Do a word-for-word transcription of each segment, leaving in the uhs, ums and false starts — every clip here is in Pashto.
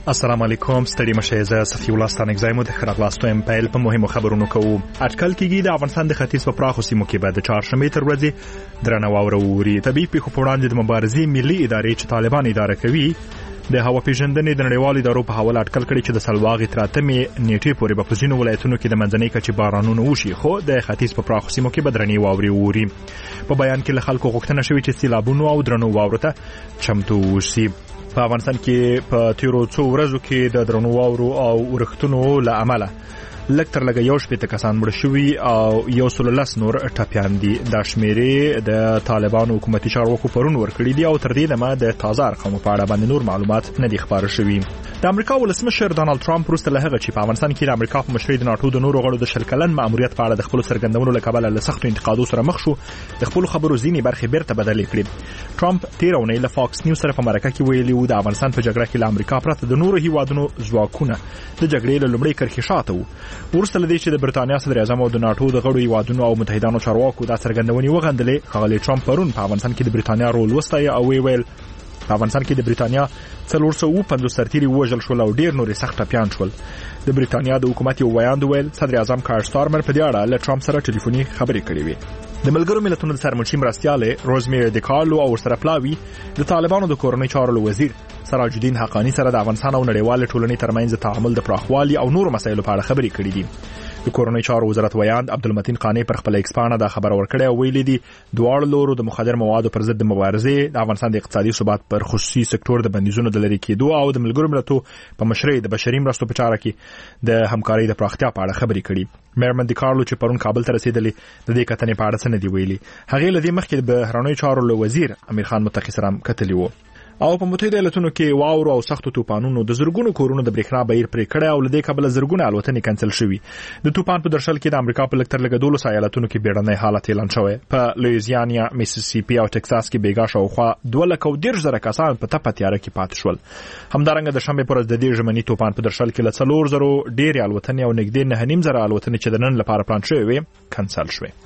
السلام علیکم ستړي مشه زه صفی الله ستانګزای مو د خبرلاستویم پیل په مهمو خبرونو کوو. اټکل کېږي د افغانستان د ختیځ په پراخو سیمو کې به د چهارشنبې تر ورځې درنه واوره ووري. طبیعي پیښو په وړاندې د مبارزې ملي ادارې چې طالبان اداره کوي د هوا پیژندنې د نړیوالو ادارو په حواله اټکل کړي چې د سلواغې تر اتمې نیټې پورې به په ځینو ولایتونو کې د منځنۍ کچې بارانونه وشي، خو د ختیځ په پراخو سیمو کې به درنې واورې ووري. په بیان کې له خلکو غوښتنه شوې چې سیلابونو او درنو واورو ته چمتو اوسي. په افغانستان کې په تیرو څو ورځو کې د درنو واورو او ورښتونو له امله لږ تر لږه یو شپېته کسان مړه شوي او یو سل لس نور ټپیان دي. دا شمیرې د طالبانو حکومتي چارواکو پرون ورکړي دي او تر دې دمه د تازه ارقامو په اړه باندې نور معلومات نه دي خپاره شوي. د امریکا ولسمشر ډانلډ ټرمپ وروسته له هغه چې په افغانستان کې د امریکا په مشرۍ د ناټو د نورو غړو د شل کلن ماموریت په اړه د خپل څرګندونو له کبله له سختو انتقادو سره مخ شو، د خپل خبرو ځینې برخې بیرته بدلې کړې. ټرمپ تیر اونۍ له فاکس نیوز سره په مرکه کې ویلي و د افغانستان په جګړه کې له امریکا پرته د نورو هیوادونو ځواکونه د جګړې له لومړۍ کرښې شاته وو. ورسته له دې چې د برتانیا صدر اعظم او د ناټو د غړو هیوادونو او متحدانو چارواکو دا څرګندونې وغندلې، ښاغلی ټرمپ پرون په افغانستان کې د برتانیا رول وستایه او ویل په افغانستان کې د برتانیا څلور سوه پنځوس سرتیري وژل شول او ډیر نور سخت ټپیان شول. د برتانیا د حکومت یو ویاند ویل صدر اعظم کار سټارمر په دې اړه له ټرمپ سره ټلیفوني خبرې کړې وې. د ملګرو ملتونو د سرمنشي مرستیاله روزمیری دیکارلو او سره پلاوی د طالبانو د کورنۍ چارو وزیر سراج الدین حقانی سره د افغانستان او نړیوال ټولنې ترمنځ تعامل د پراخوالي او نورو مسایلو په اړه خبرې کړې دي. د کورنۍ چارو وزارت ویاند عبدالمتین قانی پر خپل ایکس پاڼه دا خبر ورکړی او ویلي دي دواړو لورو د مخدر موادو پر ضد د مبارزې، د افغانستان د اقتصادي ثبات پر خصوصي سکتور د بندیزونو د لرې کېدو او د ملګرو ملتونو په مشرۍ د بشري مرستو په چاره کې د همکارۍ د پراختیا په اړه خبرې کړي. میرمن دیکارلو چې پرون کابل ته رسیدلې د دې کتنې په اړه څه نه دی ویلي. هغې له دې مخکې د بهرنیو چارو له وزیر امیر خان متقي سره کتلي وو. او په متحده ایالاتونو کې واورو او سختو طوفانونو د زرګونو کورونو د برېښنا بهیر پرې کړی او له دې کبله زرګونه الوتنې کینسل شوي. د طوفان په درشل کې د امریکا په لږ تر لږه دولسو ایالتونو کې بیړنی حالت اعلان شوی. په لویزیانا، میسیسیپي او ټکساس کې بیګا شاوخوا دوه لکه او دېرش زره کسان په تپه تیاره کې پاتې شول. همدارنګه د شنبې په ورځ د دې ژمني طوفان په درشل کې له څلور زرو ډېرې الوتنې او نږدې نهه نیم زره الوتنې چې د نن لپاره پلان شوې وې کینسل شوې.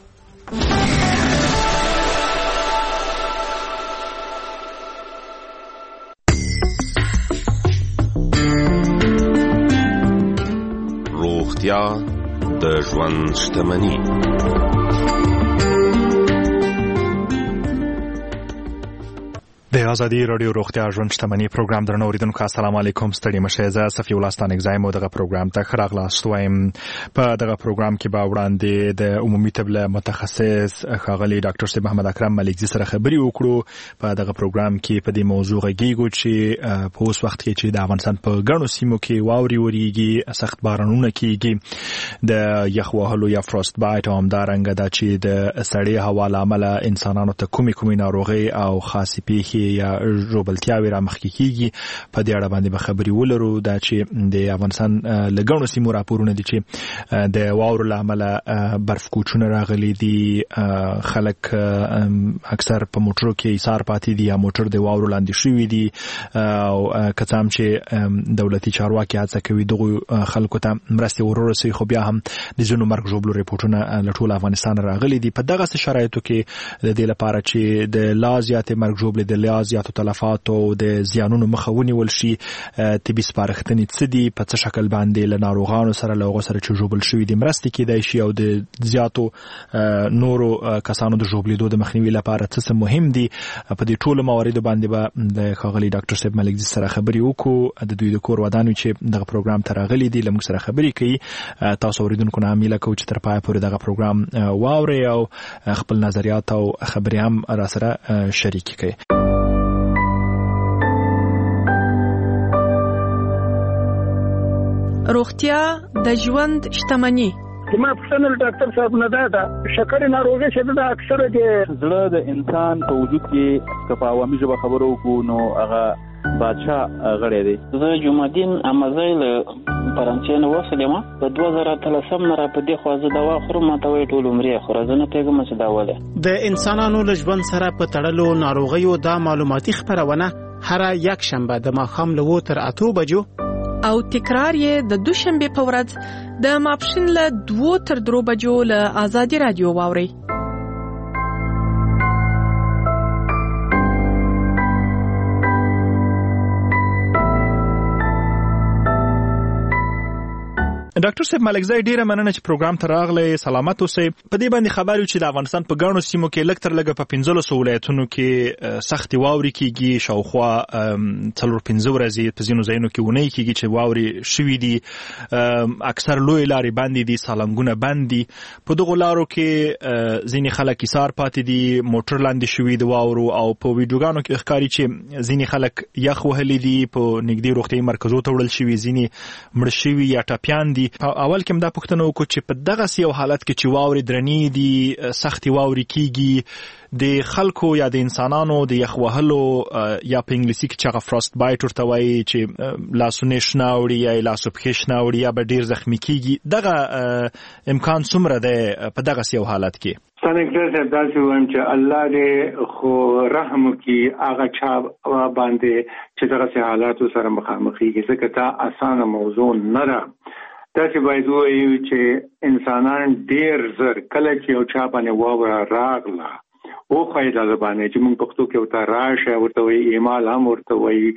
روغتیا د ژوند شتمني. د ازادي رادیو روغتیا ژوند شتمني پروګرام درنو اوریدونکو السلام علیکم ستړي مشه زه صفی الله ستانګزای مو دغه پروګرام ته خراغلاست وایم. په دغه پروګرام کې به وړاندې د عمومي طب متخصص ښاغلی ډاکټر صاحب محمد اکرم ملکزي سره خبرې وکړو. په دغه پروګرام کې په دې موضوع غږیږو چې په اوس وخت کې چې د افغانستان په ګڼو سیمو کې واوري وریږي، سخت بارانونه کیږي، د یخ وهلو یا فروست بایټ او همدارنګه دا چې د سړې هوا له امله انسانانو ته کومې کومې ناروغۍ او خاصې پیښې یا ژوبلتیاوې را مخکې کیږي. په دې اړه باندې به خبرې ولرو. دا چې د افغانستان له ګڼو سیمو راپورونه دي چې د واورو له امله برف کوچونه راغلي دي، خلک اکثر په موټرو کې ایثار پاتې دي یا موټر د واورو لاندې شوي دي او که څه هم چې دولتي چارواکي هڅه کوي دغو خلکو ته مرستې ورورسوي، خو بیا هم د ځینو مرګ ژوبلو ریپورټونه له ټول افغانستان راغلي دي. په دغسې شرایطو کې د دې لپاره چې د لا زیاتې مرګ ژوبلې د لا زیاتو تلفاتو او د زیانونو مخه ونیول شي، طبي سپارښتنې څه دي، په څه شکل باندې له ناروغانو سره له هغو سره چې ژوبل شوي دي مرستې کیدای شي او د زیاتو نورو کسانو د ژوبلېدو د مخنیوي لپاره څه څه مهم دي. په دې ټولو مواردو باندې به د ښاغلي ډاکټر صاحب ملکزي سره خبرې وکړو. د دوی د کور ودانو چې دغه پروګرام ته راغلي دي له موږ سره خبرې کوي. تاسو اوریدونکو نه هیله کوو چې تر پایه پورې دغه پروګرام واورئ او خپل نظریات او خبرې هم را سره شریک کړئ. روغتیا د ژوند شتمني. ما پښتنه ډاکټر صاحب نه دا ده شکر ناروغي چې دا اکثره د زړه د انسان په وجود کې په عوامي ژبه خبرو کو نو هغه بادشاه غړی دی. زه جمعدین امازای له فرانسې نه وسلم په دوه زره اتلسم نه را په دې خو زه دوا خورم، ما ته وایي ټول عمرې خورم، زه نه پوهېږم چې دا ولې. د انسانانو له ژوند سره په تړلو ناروغیو دا معلوماتي خپرونه هره یک شنبه د ماښام له اووه تر اتو بجو او تکرار یې د دوشنبه په ورځ د ماپښین له دوه تر درو بجو له آزادي رادیو واوري. ډاکټر صاحب ملکزی ډیره مننه چې پروګرام ته راغلی. سلامت اوسئ. په دې باندې خبر یو چې د افغانستان په ګڼو سیمو کې لږ تر لږه په پنځلسو ولایتونو کې سختې واورې کېږي، شاوخوا څلور پنځه ورځې په ځینو ځایونو کې اونۍ کېږي چې واورې شوي دي. اکثر لوی لارې بندې دي، سالنګونه بند دي. په دغو لارو کې ځینې خلک ایثار پاتې دي، موټر لاندې شوي د واورو، او په ویډیوګانو کې ښکاري چې ځینې خلک یخ وهلي دي، په نږدې روغتیایي مرکزو ته وړل شوي، ځینې مړه شوي یا ټپیان دي. اول کې هم دا پوښتنه وکړو چې په دغسې یو حالت کې چې واورې درنې دي، سختې واورې کېږي، د خلکو یا د انسانانو د یخ وهلو یا په انګلیسي کې چې هغه فروست بایټ ورته وایي چې لاسونه یې شنه اوړي یا یې لاسو پښې شنه اوړي یا به ډېر زخمي کېږي، دغه امکان څومره دی په دغسې یو حالت کې؟ څنګه چې داسې وایم چې الله دې خو رحم وکړي هغه چا باندې چې دغسې حالاتو سره مخامخ کېږي، ځکه دا اسانه موضوع نه ده. داسې باید ووایو چې انسانان ډېر زر کله چې یو چا باندې واوره راغله وښایي دا باندې چې موږ پښتو کې ورته راشه ورته وایي، ایمال هم ورته وایي،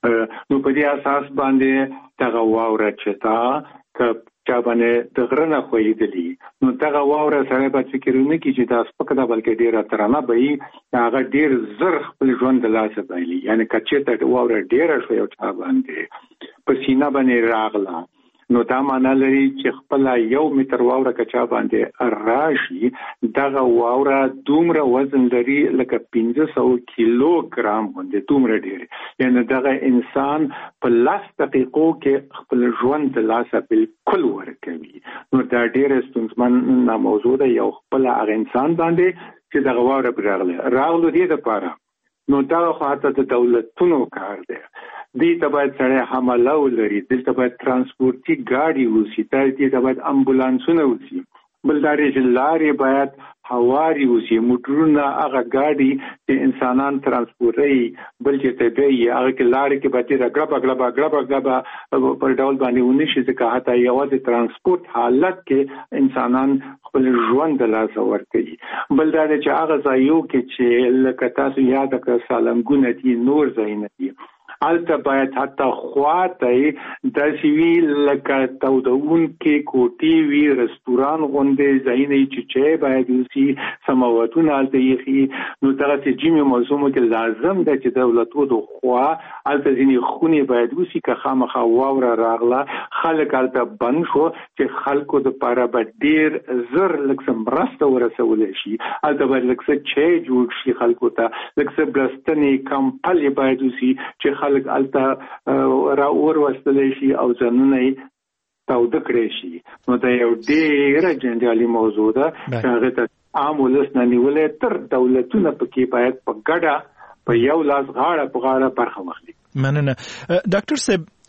نو په دې اساس باندې دغه واوره چې دا که چا باندې د غره نه ښویېدلي نو دغه واوره سړی باید فکر ونه کړي چې دا سپکه ده بلکې ډېره درنه به وي، هغه ډېر زر خپل ژوند د لاسه بایلي. یعنې که چېرته واوره ډېره شوه یو چا باندې په سینه باندې راغله نو دا معنا لري چې خپل یو متر واوره که چا باندې راشي دغه واوره دومره وزن لري لکه پنځه سوه کیلو ګرام باندې، دومره ډېر. یعنې دغه انسان په لس دقیقو کې خپل ژوند د لاسه بالکل ورکوي. نو دا ډېره ستونزمنه موضوع ده یو خپل هغه انسان باندې چې دغه واوره پرې راغله راغلو دې دپاره. نو دغه خو حتی د دولتونو کار دی، دې ته باید سړی حمله ولري، دې ته باید ترانسپورتي ګاډي وسي، دې ته باید امبولانسونه وسي، بل دا چې لارې باید هواري وسي، موټرونه هغه ګاډي چې انسانان ترانسپورټوي بل چې ته بیایي هغه کې لارې کې به تېره ګړبه ګړبه ګړبه ګړبه پر ډول باندې ونه شي، ځکه حتی یوازې ترانسپورټ حالت کې انسانان خپل ژوند د لاسه ورکوي. بل دا چې هغه ځایو کې چې لکه تاسو یاد کړه سالنګونه دي، نور ځایونه دي، هلته باید حتی خواته داسې وي لکه تودونکې کوټې وي، رستوران غوندې ځایونه چې چای باید وسي، سماوتونه هلته ایښي. نو دغسې جیمې موضوعو کې لازم ده چې دولتو د خوا هلته ځینې خونې باید وسي، که خامخا واوره راغله خلک هلته بند شو چې خلکو دپاره به ډېر زر لږ څه مرسته ورسولی شي، هلته باید لږ څه چای جوړ شي خلکو ته، لږ څه بړستنې کمپلې باید وسي چې خلک الته را اور وستلی شي او ځانونه یې تاوده کړی شي. نو دا یو ډېره جنجالي موضوع ده چې هغې ته عام ولس نه نیولی، تر دولتونه پکې باید په ګډه په یو لاس غاړه په غاړه برخه واخلي. مننه. ډاکټر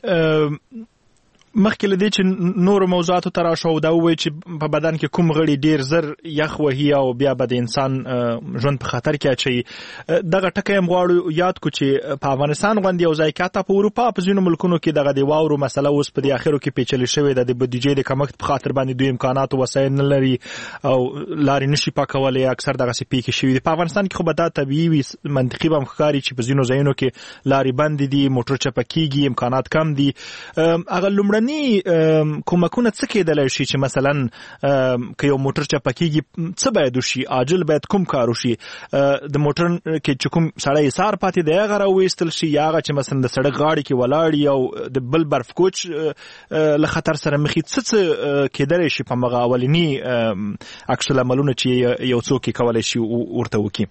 صاحب مخکې له دې چې نورو موضوعاتو ته راشو او دا ووایي چې په بدن کې کوم غړي ډېر زر یخ وهي او بیا به د انسان ژوند په خطر کې اچوي، دغه ټکی هم غواړو یاد کړو چې په افغانستان غوندې یو ځای کې حتی په اروپا په ځینو ملکونو کې دغه د واورو مسله اوس په دې اخرو کې پیچلې شوې ده، د بودیجې د کمښت په خاطر باندې دوی امکانات او وسایل نه لري او لارې نشي پاکولی، اکثر دغسې پیښې شوي دي. په افغانستان کې خو به دا طبیعي وي، منطقي به هم ښکاري چې په ځینو ځایونو کې لارې بندې دي، موټر چپه کېږي، امکانات کم دي. هغه لومړني کومکونه څه کېدلی شي چې مثلا که یو موټر چپه کېږي څه باید وشي، عاجل باید کوم کار وشي؟ د موټر کې چې کوم سړی ایثار پاتې دی هغه راویستل شي، یا هغه چې مثلا د سړک غاړې کې ولاړ او د بل برف کوچ له خطر سره مخې څه څه کېدلی شي په مغه اولني عکس العملونه چې یو څوک یې کولی شي ورته وکړي؟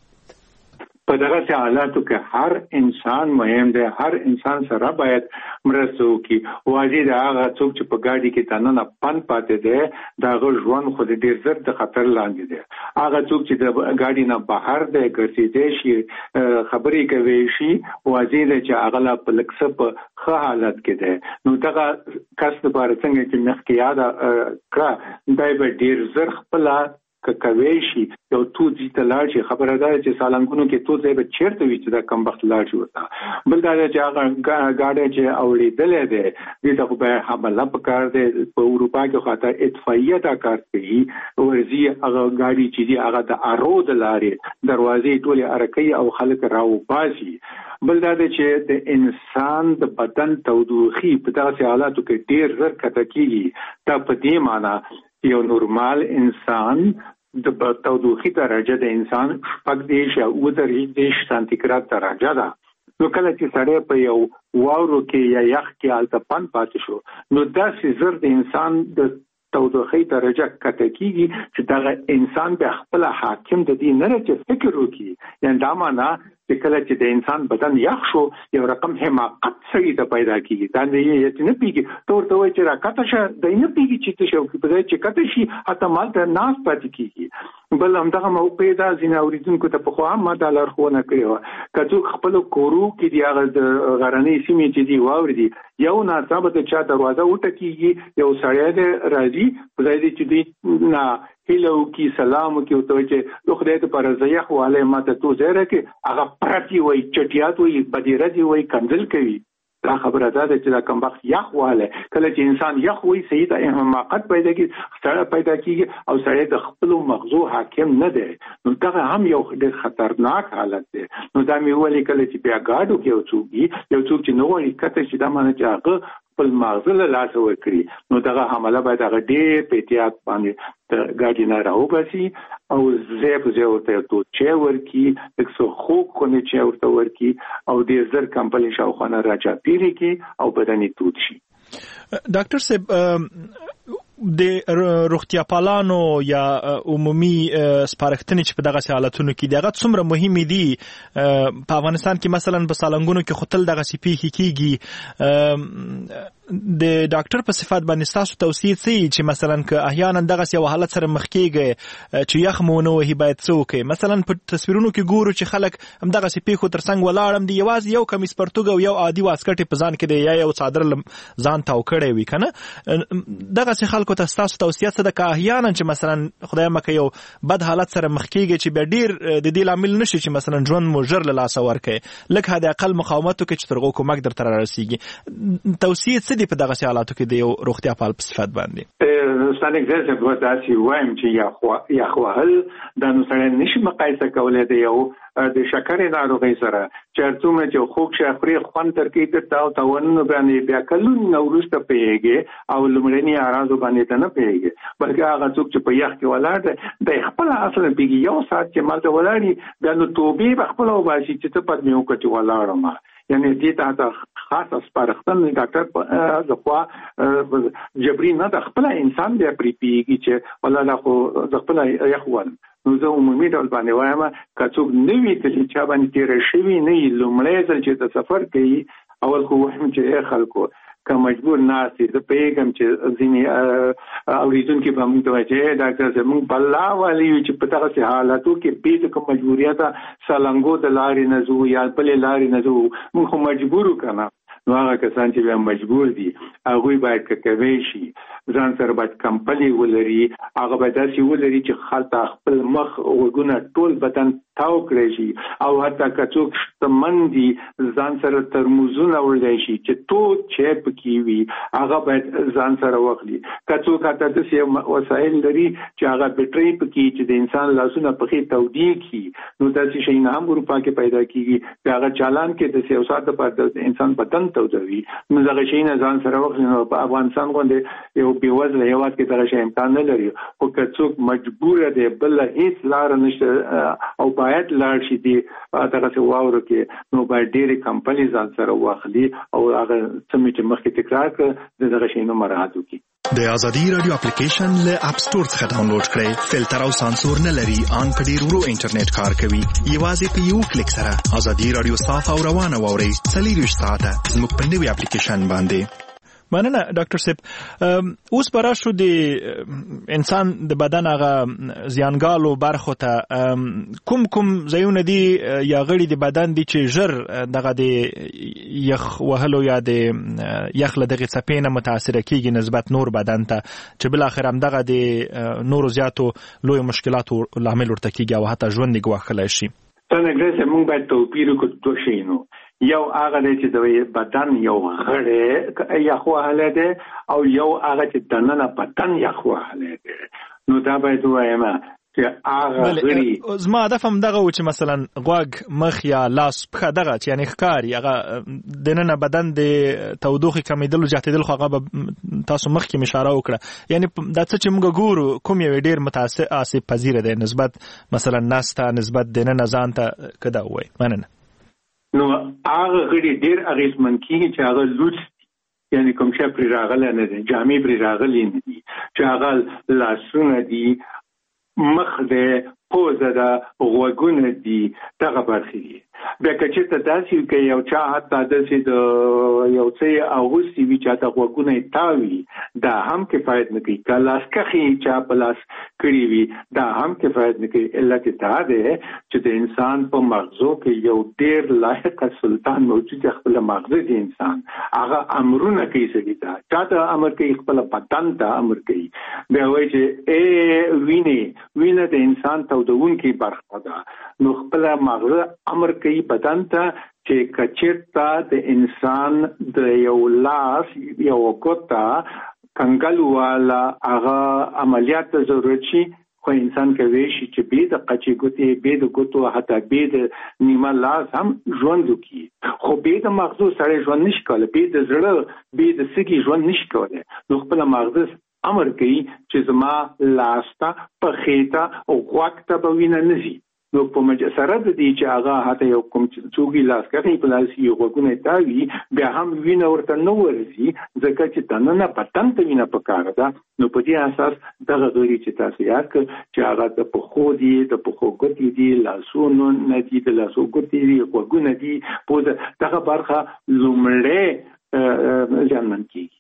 په دغسې حالاتو کې هر انسان مهم دی، هر انسان سره باید مرسته وکړي. واضح د هغه څوک چې په ګاډي کې دننه پند پاتې دی د هغه ژوند خو د ډېر زر د خطر لاندې دی. هغه څوک چې د ګاډي نه بهر دی ګرځېدی شي، خبرې کوي شي، واضح دی چې هغه لا په لږ څه په ښه حالت کې دی. نو دغه کس دپاره څنګه چې مخکې یاده کړه دی به ډېر زر خپله ک کوي شي یو تو دې ته لاړ شي خبره ده چې سالنګونو کې تو ځای به چیرته وي چې دا کم وخت لاړ شي وتا بل دا چې هغه گاډي چې اورېدلې ده دې ته به حمله وکړ دې په اروپا کې خاطر اطفائیه دا کار کوي ورزي هغه گاډي چې دی هغه د ارود لارې دروازې ټولې ارکې او خلک راو باسي بل دا چې د انسان د بدن تودوخي په داسې حالاتو کې ډېر زر کته کیږي دا په دې معنی یو نورمال انسان د تودوخي درجه د انسان شپږ دیش او درې دیش سانتیګراد درجه ده نو کله چې سړی په یو واورو کې یا یخ کې حالت پن پاتې شو نو داسې زر د انسان د تودوخي درجه کته کیږي چې دا انسان به خپل حاکم د دې نه چې فکر وکړي یعنی دا معنی چې کله چې د انسان بدن یخ شو یو رقم حماقت سړي ته پیدا کیږي دا نه یې نه پیږي تور ته وایي چې راکته شه د نه پیږي چې څه شو په دې چې کته شي اته مال ته ناس پاتې کیږي بل همدغه موقع دا ځین اوریدونکو ته په خو هم دا لارښوونه کړې و کله خپل کورو کې دی هغه د غرنۍ سیمې چې دی واوري دی یو ناڅاپه د چا دروازه وټکیږي یو سړی دی راځي په دې چې دی نه هلو کی سلام کی او ته چې د خدای ته پر زیخ والے ماته تو زهره کې هغه پرتی وای چټیات وای بدیره دی وای کنزل کوي دا خبره ده چې دا کم وخت یخ واله کله چې انسان یخ وای صحیح ته حماقت پیدا کی ستړی پیدا کیږي او سړی د خپل مغزو حاکم نه دی نو دا هم یو ډېر خطرناک حالت دی نو دا مې ولې کله چې بیا گاډو کې او څوک یو څوک چې نو وایي کته چې دا معنی چې هغه خپل مغز له لاس ورکړي نو دغه حمله باید هغه ډېر په احتیاط باندې د گاډي نه راوباسي او زیب زیب ورته تو چې ورکی دغه خو کو نه چې ورته ورکی او د زر کمپنی شاوخانه راځي پیری کې او بدني توت شي ډاکټر صاحب د روغتیا پالانو یا عمومي سپارښتنې چې په دغه حالتونو کې دغه څومره مهمه دي په افغانستان کې مثلا په سالنګونو کې خپل دغه سپیخي کیږي د ډاکټر په صفات باندې تاسو توصیه سي چې مثلا که احیانا دغه یو حالت سره مخ کېږي چې یخ مونږ وهي باید څوک مثلا په تصویرونو کې ګورو چې خلک هم دغه سپیخو ترڅنګ ولاړم دي یوازې یو کمیس پرتګ او یو عادي واسکټ په ځان کې دی یا یو صادر ځان تاو کړی وي کنه دغه څه خلکو ته تاسو توصیه څه ده که احیانا چې مثلا خدای مکه یو بد حالت سره مخ کېږي چې به ډیر د دې لامل نشي چې مثلا ژوند مو ژر له لاسه ورکړي لکه د اقل مقاومت کې چې ترغو کومک درته رارسیږي توصیه څه دی په دغه حالاتو کې د یو روغتیا پال په صفت باندې ستانه ګرځي په تاسو وایم چې یا خو یا خو هل د نو سره نشي مقایسه کولای دی یو د شکرې ناروغي سره چې څومره چې خوږ شخري خوان ترکې ته تاو تاونو باندې بیا کلون نورسته پیږي او لمړنی اراده باندې نه پیږي بلکې هغه څوک چې په یخ کې ولاړ د خپل اصل پیږي یو سات چې مالته ولاړی بیا نو توبې خپل او باسي چې ته پد میو کټي ولاړم یعنی دې ته خاص سپارښتنه ډاکټر ځخوا جبري نه د خپل انسان بیا پری پیږي چې ولا خو خپل یخوال نو زه عمومي ډول باندې وایم که څوک نوی تللی چا باندې تیر شوی نه لومړی ځل چې د سفر کوي اول خو وایم چې خلکو که مجبور ناسي زه پیغام چې ځینې اوریدونکو به موږ ته وایي چې ډاکټر صاحب موږ بلا والی چې په دغه حالاتو کې به کوم مجبوریت سالنګو د لارې نه زو یا بل لارې نه زو موږ خو مجبور وکړو نو هغه کسان چې به مجبور دي هغه باید کوي شي ځان سره باید کمپنی ولري هغه باید داسې ولري چې خلک خپل مخ وګونه ټول بدن تاو کړی شي او حتی کڅوک شتمندي ځان سره ترموزونه ولري شي چې تو چې پکې وي هغه باید ځان سره واخلي کڅوک حتی داسې وسایل لري چې هغه بیټري پکې چې د انسان لاسونه پکې تودي کی نو داسې شي نه هم اروپا کې پیدا کیږي هغه چالان کې د سیاست په انسان بدن تودوي نو دغه شي نه ځان سره واخلي نو په افغانستان باندې یو بیوزله هیواد کې دغه شي امکان نه لري خو کڅوک مجبور دی بل هیڅ لار نشته او باید لاړ شي دی دغه څه واورو کې نو باید ډېری کمپنی ځان سره واخلي او هغه څه چې مخکې تکرار کړ دغه شي نو مراحت وکړي د ازادي رادیو اپلیکیشن له اپ سٹور څخه ډاونلوډ کړئ فلټر او سانسور نه لري ان په ډیر ورو انټرنیټ کار کوي یوازې په یو کلیک سره ازادي رادیو صاف او روانه واورئ څلور ساعته زموږ په نوې اپلیکیشن باندې مننه ډاکټر صاحب. اوس برا شو د انسان د بدن هغه زیانګالو برخو ته کوم کوم ځایونه دي یا غړي د بدن دي چې ژر دغه د یخ وهلو یا د یخ له دغه څپې نه متاثر کیږي نسبت نور بدن ته چې بل اخر هم دغه د نورو زیاتو لوی مشکلاتو لامل ورته کیږي او حتی ژوند ګواښلی شي. څنګه چې موږ باید توپیر وکړو دوه شیانو. یو هغه دی چې د بدن یو غړی یخ وهلی دی او یو هغه چې دننه بدن یخ وهلی دی. نو دا باید ووایم چې هغه غړي زما هدف هم دغه و چې مثلا غوږ مخ یا لاس پښه دغه چې یعنې ښکاري هغه دننه بدن د تودوخې کمیدل او زیاتېدل خو هغه به تاسو مخکې مې اشاره وکړه یعنې دا څه چې موږ ګورو کوم یو ډېر متاثر آسیب پذیره دی نسبت مثلا نس ته نسبت دننه ځان ته که دا ووایي. مننه. نو هغه غړي ډېر اغېزمن کېږي چې هغه لوڅ دي یعنې کوم شی پرې راغلی نه دی جامې پرې راغلي نه دي چې هغه لاسونه دي مخ دی پوزه ده غوږونه دي دغه برخې دي. بیا که چېرته داسې وي که یو چا حتی داسې د یو څه یې اغوستي وي چې هلته غوږونه یې تاوي دا هم کفایت نه کوي. که لاسکښې یې چا په لاس کړي وي دا هم کفایت نه کوي. علت یې دا دی چې د انسان په مغزو کې یو ډېر لایق سلطان موجود دی خپله مغزه دی انسان هغه امرونه کوي سړي ته چا ته امر کوي خپله بدن ته امر کوي. بیا وایي چې ای وینې وینه د انسان تودونکې برخه ده نو خپله مغزه امر کوي بدن ته چې کچېرته د انسان د یو لاس یو ګوته کنګل والا هغه عملیات ته ضرورت شي خو انسان کولی شي چې بې د قچې ګوتې بې د ګوتو حتی بې د نیمه لاس هم ژوند وکړي خو بې د مغزو سړی ژوند نشي کولی بې د زړه بې د سږي ژوند نشي کولی. نو خپله مغزه امر کوي چې زما لاس ته پښې ته او غوږ ته به وینه نه ځي. نو په سره د دې چې هغه حتی یو کوم څوکي لاس کوي په لاس یې غوږونه تاوي بیا هم وینه ورته نه ورځي ځکه چې دننه بدن ته وینه پکار ده. نو په دې اساس دغه غړي چې تاسو یاد کړ چې هغه د پښو دي د پښو ګوتې دي لاسونو نه دي د لاسو ګوتې دي غوږونه دي پوزه دغه برخه لومړی زیانمن کېږي.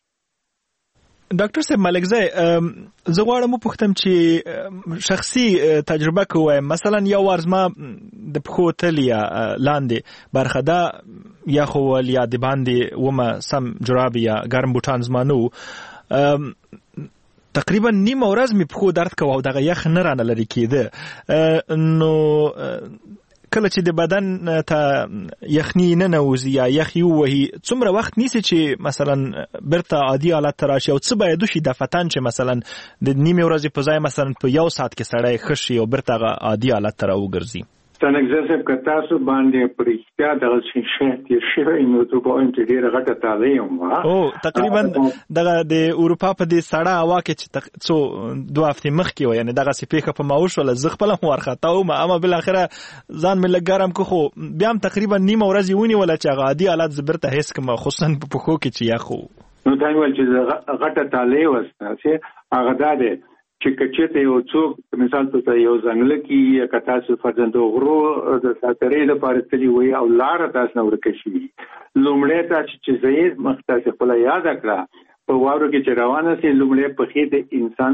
ډاکټر صاحب ملکزی زه غواړم وپوښتم چې شخصي تجربه که ووایم مثلا یو وار زما د پښو تل یا لاندې برخه دا یخول یا د باندې ومه سم جراب یا ګرم بوټان زما نه و تقریبا نیمه ورځ مې پښو درد کوه او دغه یخ نه رانه لرې کېده. نو کله چې د بدن ته یخني نه نوځي یا یخ یې ووهي څومره وخت نیسي چې مثلا بیرته عادي حالت ته راشي او څه باید وشي دفتن چې مثلا د نیمې ورځې په ځای مثلا په یو ساعت کې سړی ښه شي او بیرته هغه عادي حالت ته راوګرځي؟ څنګه صاحب که تاسو باندې په رښتیا دغه شی تېر شوی نو ته به وایم چې ډېره غټه تازه یم وه او تقریبا دغه د اروپا په دې سړه هوا کې چې څو دوه هفتې مخکې وه یعنې دغسې پېښه په ما وشوله زه خپله هم وارخطا وم اما بالاخره ځان مې لږ ګرم که خو بیا هم تقریبا نیمه ورځ یې ونیوله چې هغه عادي حالت زه بیرته حس کړم خصوصا په پښو کې چې یخ و. نو تا مې ویل چې غټه تاله یې وسته هغه دا دی چې کچېته یو څوک مثال ته یو ځنګله کې که تاسو فرزندو غرو د ساترې لپاره تللي وي او لاره تاسو نه ورکه شوي لومړی تاسو چې زه مخ تاسو خپله یاده کړه په واورو کې چې روانه سي لومړی پښې د انسان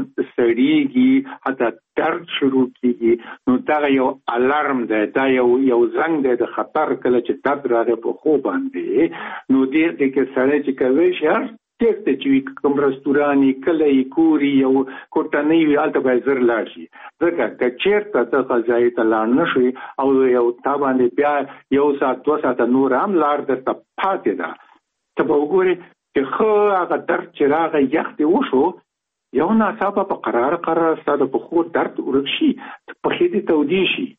سړیږي حتی درد شروع کېږي نو دا یو الارم دی دا یو یو زنګ دی د خطر کله چې درد راغی په خوب باندې نو دې د کې سړی چې کوي شهر تېرته چې کوم رستوراني کلی کوري یو کوټنۍ وي هلته باید زر لاړ شي ځکه که چېرته ته غذایي ته لاړ نه شوې او یو تا باندې بیا یو ساعت دوه ساعته نور هم لار درته پاتې ده ته به وګورې چې ښه هغه درد چې راغی یخ دې وشو یو ناڅاپه په قرار قرار ستا د پښو درد ورک شي پښې دې تودې شي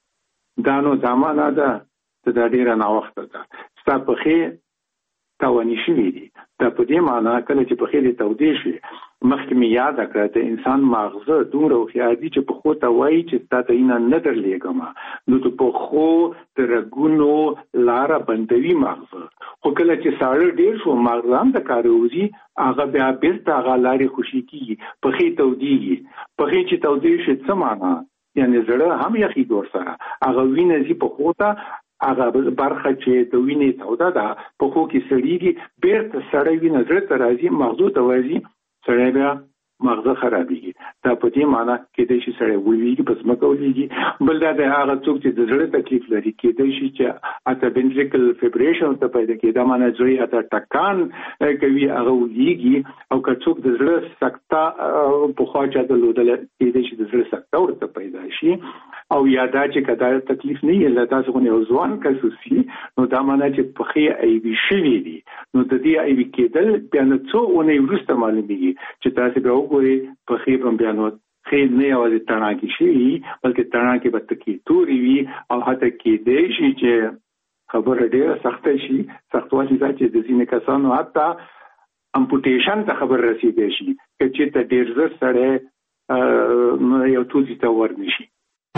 دا نو دا معنا ده چې دا ډېره ناوخته ده ستا پښې تاواني شوي دي دا په دې معنا کله چې پښې دې تودې شي مخکې مې یاده کړه د انسان ماغزه دومره هوښیار دي چې پښو ته وایي چې ستا ته اینه نه درلېږم نو د پښو د رګونو لاره بندوي ماغزه خو کله چې ساړه ډېر شو ماغزه هم د کاره وځي هغه بیا بېرته هغه لارې خوشي کېږي پښې تودېږي پښې چې تودې شي څه معنا یعنې زړه هم یخېږي ورسره هغه وینه ځي پښو ته هغه برخه چې د وینې توده ده په خو کې سړیږي بیرته سړی وینه زړه ته راځي مغزو ته ورځي سړی بیا مغزه خرابېږي دا په دې معنی کېدای شي سړی ولویږي پس مکه ولویږي بل دا د هغه څوک چې د زړه تکلیف لري کېدای شي چې اته ventricular fibrillation ته پیدا کېږي دا معنی زړه اته ټکان کوي هغه ولویږي او که څوک د زړه سکته په خوا چا درلودل کېدای شي د زړه سکته ورته پیدا شي او یادا چې کدا تکلیف نه یې لته څنګه یو ځوان کسوسی نو دا معنی چې په خې ای بي شوی دي نو د دې ای بي کېدل بیا نه څو اونۍ وروسته معلومیږي چې تاسو به وګورئ په خې په بیا نو خې نه یوازې تڼاکې شي بلکې تڼاکې به تکي توري وي او حتی کېدای شي چې خبره ډېره سخته شي سختوالی دا چې د ځینې کسانو حتی امپوټیشن ته خبر رسیدای شي چې ته ډېر زر سره یو توزي ته ورنشي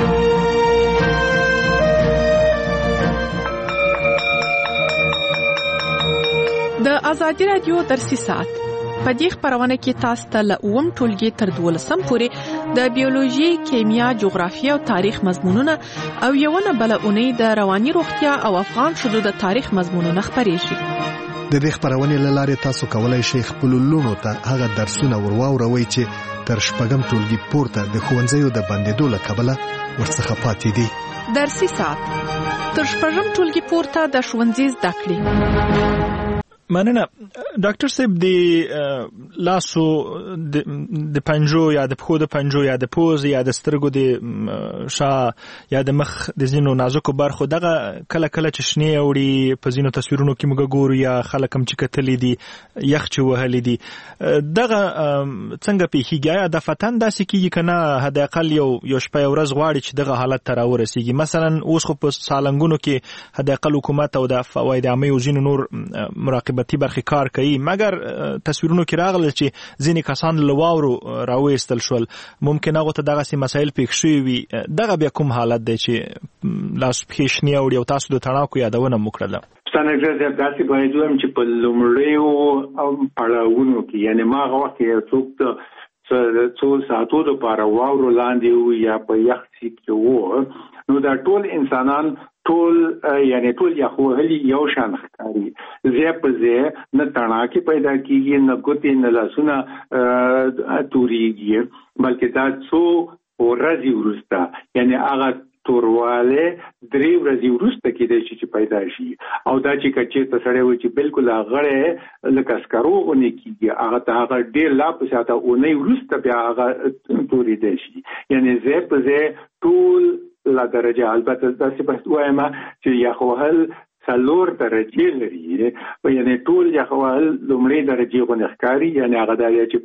د ازادي رادیو درسي ساعت په دې خبرونه کې تاسو ته له اووم ټولګي تر دولسم پورې د بیولوژي، کیمیا، جغرافیه او تاریخ مضمونونه او یوونه بل اونۍ د رواني روغتیا او افغان شذو د تاریخ مضمونونه خبرې شي. د دې خبرونه لاره تاسو کولای شئ خپل لونو ته هغه درسونه ورواوروي چې تر شپږم ټولګي پورته د ښوونځیو د بندیدو له کبله ورڅخه پاتې دي. درسي ساعت تر شپږم ټولګي پورته د ښوونځي زده کړې. مننه ډاکټر صاحب د لاسو د پنجو یا د پښو د پنجو یا د پوز یا د سترګو د شا یا د مخ د زینو نازکو برخو دغه کله کله چې شنې اوړي په زینو تصویرونو کې موږ ګورو یا خلک هم چې کتلې دي یخ چې وهلې دي دغه څنګه پیښیږي یا د فتن داسې کېږي کنه حد اقل یو یو شپه ورځ غواړي چې دغه حالت ته راورسیږي مثلا اوس خو په سالنګونو کې حد اقل حکومت او د فواید عامه او ځینو نور مراقبه بتی برخی کار کوي مګر تصویرونو کې راغله چې ځینې کسان له واورو راوېستل شول ممکن هغه ته دغه مسایل پیښ شوي وي دغه بیا کوم حالت دی چې لاس پښې شنې اوړي او تاسو د تڼاکو یادونه مو کړله څنګه داسې باید وایم چې په لومړیو پړاوونو کې یعنی ما هغه وخت کې څوک څو ساعتو دپاره واورو لاندې وو یا په یخ کې وو نو دا ټول انسانان ټول یعنی ټول یخوهلی یو شان ښکاري زی په زی نه تڼاکې پیدا کیږي نه ګوتې نه لاسونه تورېږي بلکې دا څو ورځې وروسته یعنی هغه تورواله درې ورځې وروسته کېدای شي چې پیدا شي او دا چې کچېرته سړی وي چې بالکل هغه لکه سکرو غونې کېږي هغه ته هغه ډېر لا په شاته اونۍ وروسته بیا هغه تورېدی شي یعنی زی په زی ټول لا درجه البته داسې بس وایم چې یخوهل څلور درجې لري یعنی ټول یخوهل لومړی درجې غونې ښکاري یعنی هغه دا چې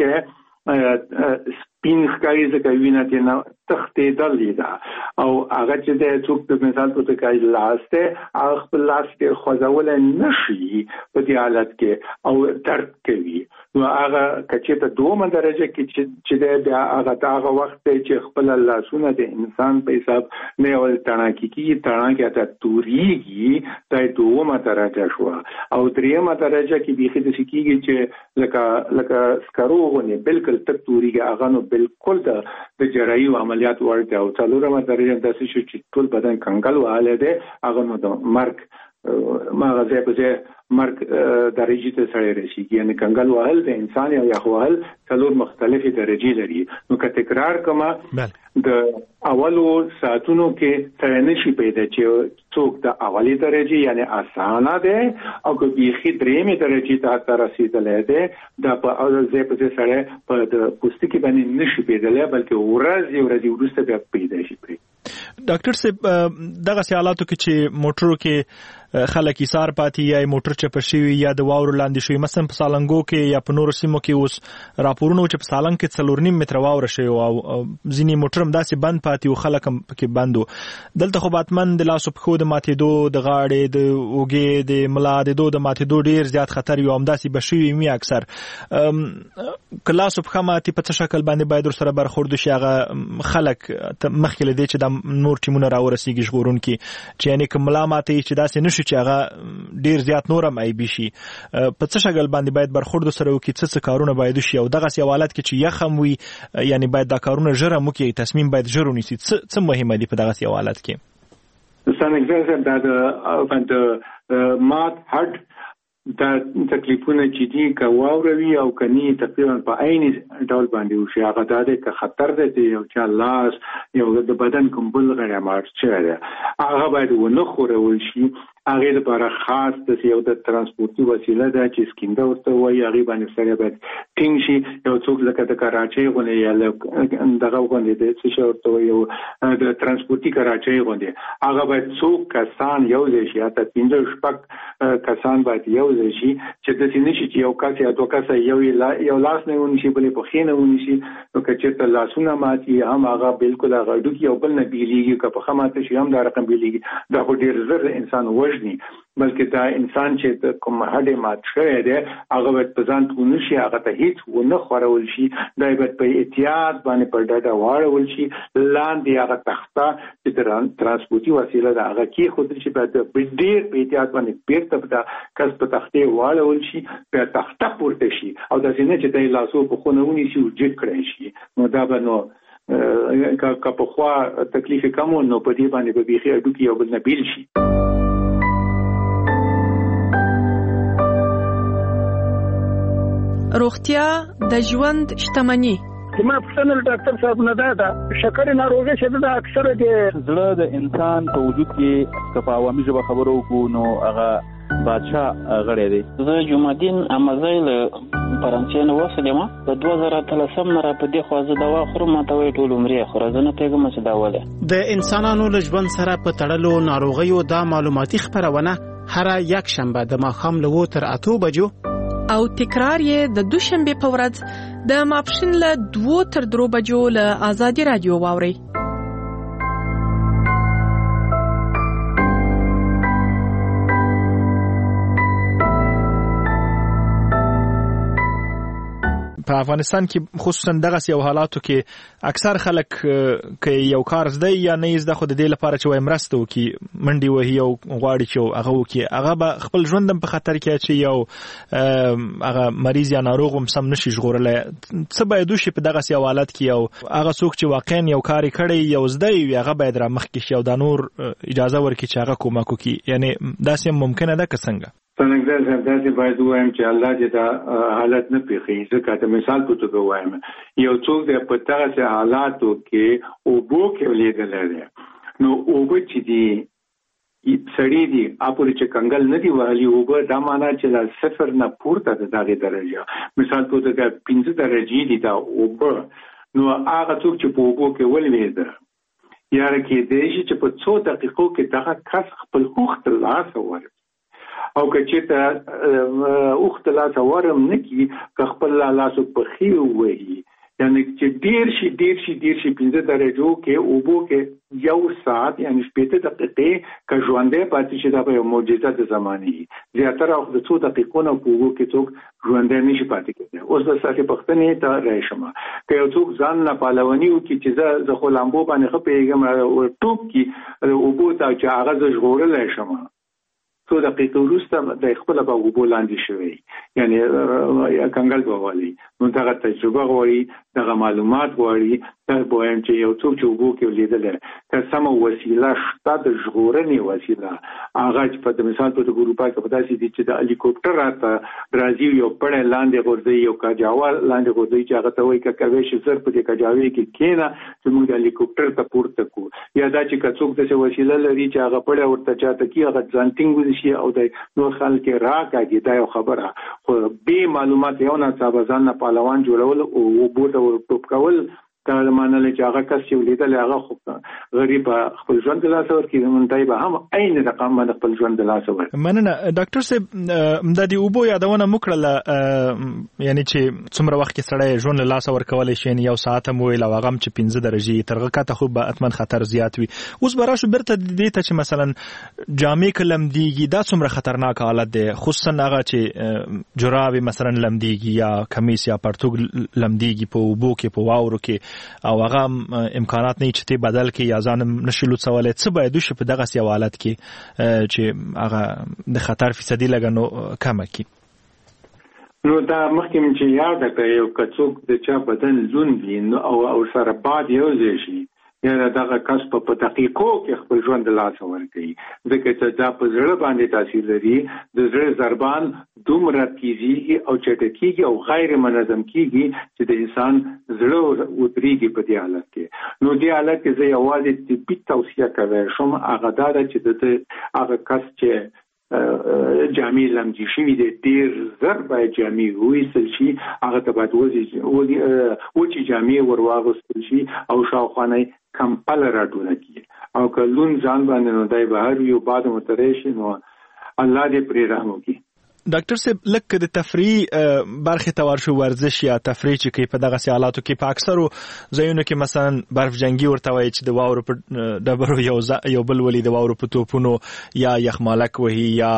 پوستکی سپین ښکاري ځکه وینه ترې نه تښتېدلې ده او هغه چې دی څوک د مثال په توګه لاس دی هغه خپل لاس ډېر خوځولی نه شي په دې حالت کې او درد کوي نو هغه که چېرته دومه درجه کې چې دی بیا هغه د هغه وخت دی چې خپله لاسونه د انسان په حساب نه یوازې تڼاکې کېږي تڼاکې ته تورېږي دا یې دومه درجه شوه او درېیمه درجه کې بیخي داسې کېږي چې لکه لکه سکرو غونې بالکل تک تورېږي هغه نو بالکل د د جراحي عملیات وړتیا او څلورمه درجه داسې شو چې ټول بدن کنګل وهلی دی هغه نو د مرګ ما ځای په ځای مرګ درجې ته سړی رسېږي یعنې کنګل وهل د انسان یا یخ وهل څلور مختلفې درجې لري نو که تکرار کړمه د اولو ساعتونو کې سړی نشي پیدا چې څوک د اولې درجې یعنې اسانه دی او که بیخي درېیمې درجې ته حتی رسېدلی دی دا په ځای په ځای سړی په د پوستکي باندې نشي پیدلی بلکې ورځې ورځې وروسته بیا پیدا شي پرې ډاکټر صاحب دغسې حالاتو کې چې موټرو کې خلک ایثار پاتې یا موټر چپه شوي یا د واورو لاندې شوي مثلا په سالنګو کې یا په نورو سیمو کې اوس راپورونه چې په سالنګ کې څلور نیم متره واوره شوي او ځینې موټر هم داسې بند پاتې و خلک هم پکې بند و دلته خو باتمن د لاسو پښو د ماتېدو د غاړې د اوږې د ملا د دو د ماتېدو ډېر زیات خطر وي او همداسې به شوي وي اکثر که لاسو پښه ماتې په څه شکل باندې باید ورسره برخورد وشي هغه خلک مخکې له دې چې دا نور ټیمونه راورسېږي ژغورونکي چې یعنې که ملا ماتې چې داسې نه شي چې هغه ډیر زیات نور هم عیبي شي په څه شکل باندې باید برخورد سره وکړي څه څه کارونه باید وشي او دغسې حالت کې چې یخ هم وي یعنې باید دا کارونه ژر هم وکړي تصمیم باید ژر ونیسي څه مهمه دي په دغسې حالت کې څنګه دا د مات هډ دا تکلیفونه چې دي که واوروي او کني تقریبا په عین ډول باندې وشي هغه دا دی که خطر دی یو چا لاس یو د بدن کوم بل غړی مات شوی هغه باید ونه خورول شي. هغه لپاره خاص د یو د ترانسپورتي وسیله ده چې سکینده ورته وایي هغه باندې سره باید ټینګ شي. یو څوک لکه د کراچۍ غونډه یا دغه غونډه د څه شي ورته وایي د ترانسپورتي کراچۍ غونډه هغه باید څوک کسان یو ځای شي حتی پنځه شپږ کسان باید یو ځای شي چې د سینې شي چې یو کس یا دوه کس یو یو لاس نه ونیسي بلې په خې نه ونیسي نو که چېرته لاسونه ماتي هم هغه بالکل هغه ډوکي یو بل نه بیلیږي که په ښه ماته شي هم دا رقم بیلیږي. دا خو ډېر زر انسان وژني بلکې دا انسان چې کوم هډې مات شوی دی هغه باید په ځان ونه شي هغه ته هیڅ ونه خورول شي. دا باید په احتیاط باندې په ډډه واړول شي. لاندې هغه تخته چې د ترانسپورتي وسیله ده هغه کېښودل شي باید ډېر په احتیاط باندې بیرته د کس په تختې واړول شي بیا تخته پورته شي او داسې نه چې د لاسو په خونه ونیسي او جګ کړی شي. نو دا به نو که پخوا تکلیف کم و نو په دې باندې به بیخي هډوکي یو بل نه بیل شي. روغتیا د ژوند شتمني. ما پوښتنه ډاکټر صاحب نه ده شکر ناروغي چې دا اکثره د زړه د انسان په وجود کې که په عوامي ژبه خبرو وکړو نو هغه بادشاه غړی دی. زه جمعدین امزی له فرانسې نه وسلم په دوه زره اتلسم نه را په دې خوا زه دوا خورم ماته وایي ټول عمر یې خوره زه نه پوهېږم چې دا ولې. د انسانانو له ژوند سره په تړلو ناروغیو دا معلوماتي خپرونه هره یک شنبه د ماښام له اووه تر اتو بجو او تکرار یې د دوشنبه په ورځ د ماپښین له دوه تر درو بجو له آزادي رادیو واوري. په افغانستان کې خصوصا دغه یو حالاتو کې اکثر خلک کې یو کار زده یا نه زده خو د دې لپاره چې وای مرسته وکي منډي وهي او غواړي چې هغه وکي هغه به خپل ژوند په خطر کې چې یو هغه مریض یا ناروغ هم سم نشي ژغورل. څه باید وشي په دغه یو حالت کې یو هغه څوک چې واقعا یو کار کړي یو زده وي هغه باید را مخ کې شي او د نور اجازه ورکړي چې هغه کومک وکي. یعنی دا سم ممکنه ده که څنګه؟ څنګه زه داسې باید وایم چې الله دې دا حالت نه پیښي. ځکه د مثال په توګه وایم یو څوک د په دغه حالاتو کې اوبو کې ولیدل دی نو اوبه چې دي سړی دي اپوري چې کنګل نه دی وهلي اوبه دا معنا چې لا صفر نه پورته د دغه درجه مثال په توګه پنځه درجې دي دا اوبه نو هغه څوک چې په اوبو کې ولوید یا کې دی چې په څو دقیقو کې دغه کس خپل وخت لاس ورکړي او که چې ته وخت لاس ورم نه کی که خپل لاس په خي وهي یعنی چې ډیر شي ډیر شي ډیر شي پنځه درجو کې اوبو کې یو ساعت یعنی شپږ دقیقې که ژوندې پاتې شي دا به یو معجزه د زمانه زیاتره وخت د څو دقیقو نه په اوبو کې څوک ژوندې نشي پاتې کېدی. اوس د ساتي پښتنې ته راشم که یو څوک ځان نه پالونی وکړي چې زه زه خو لامبو باندې خپېږم او ټوپ کې اوبو ته چې هغه زه ژغورلی شم څو دقیقې وروسته د خپل په اوبو لاندې شوی یعنی کنګل بوالي نو دا تجربه غواړي دا معلومات غواړي دا وایم چې یو څوک چې اوبو کې لیدل که سم وسیله شته د ژغورنې وسیله هغه چې په مثال په ګروپا کې په داسې دي چې د هلیکوپټر راته راځي یو پړې لاندې غورځي یو کاجاوال لاندې غورځي چې هغه ته وایي چې کوي چې زر په دې کاجاوي کې کېنه چې موږ د هلیکوپټر ته پورته کو یا دا چې څوک د وسیله لري چې هغه پړې ورته چاته کې هغه ځان ټینګ او د نور خلک راکاږي دا یو خبره خو به معلومات یو نه صاحب ځان نه پهلوان جوړول او بوته ټوپ کول دا معنی چې هغه کس چې لیدل هغه خو غریب خپل ژوند د لاس ورکړي مونږ به هم عین رقم باندې خپل ژوند د لاس ورکړي. مننه ډاکټر صاحب د دې اوبو یادونه مکړه یعنی چې څومره وخت کې سړی ژوند له لاس ورکول شي یعنی یو ساعت مو ویل واغم چې پنځه درجې ترغه کاته خو به اتمن خطر زیات وي. اوس براشو برته دې ته چې مثلا جامې کلم دیږي دا څومره خطرناک حالت دی خصوصا هغه چې جرابې مثلا لمدیږي یا کمیس یا پرتوګ لمدیږي په اوبو کې په واورو کې او هغه امکانات نه چې بدل کې یا ځان نشي لوڅولای څه باید وشي په دغه سی حالت کې چې هغه د خطر فیصدي لګنو کم کی. نو دا مخکې چې یاد کړی یو کڅوک د چا بدن لون وي نو او او سره باد یو ځای شي یا دغه کس په دقیقو کې خپل ژوند لاس ورکوي ځکه چې دا په زړه باندې تاثیر لري د زړه ضربان دومره تیزیږي او چټکیږي او غیر منظم کیږي چې د انسان زړه ودرېږي په دې حالت کې نو دې حالت کې زه یوازې طبي توصیه کوي شم هغه دا چې د هغه کس چې جامې لمدې شوي دي ډېر زر باید جامې وویستل شي هغه ته باید وچې جامې ور واغوستل شي او شاوخوا نه کمپله راټوله کړي او که لوند ځان باندې نو دی بهر وي او باد متری شي نو الله دې پرې رحم وکړي. ډاکټر صاحب لکه د تفریح برخې ته ورشو ورزش یا تفریح چې کوي په دغه حالاتو کې په اکثرو ځایونو کې مثلا برف جنگي ورته وایي چې د واورو په ډبرو یو یو بل ولي د واورو په توپونو یا یخمالک وهي یا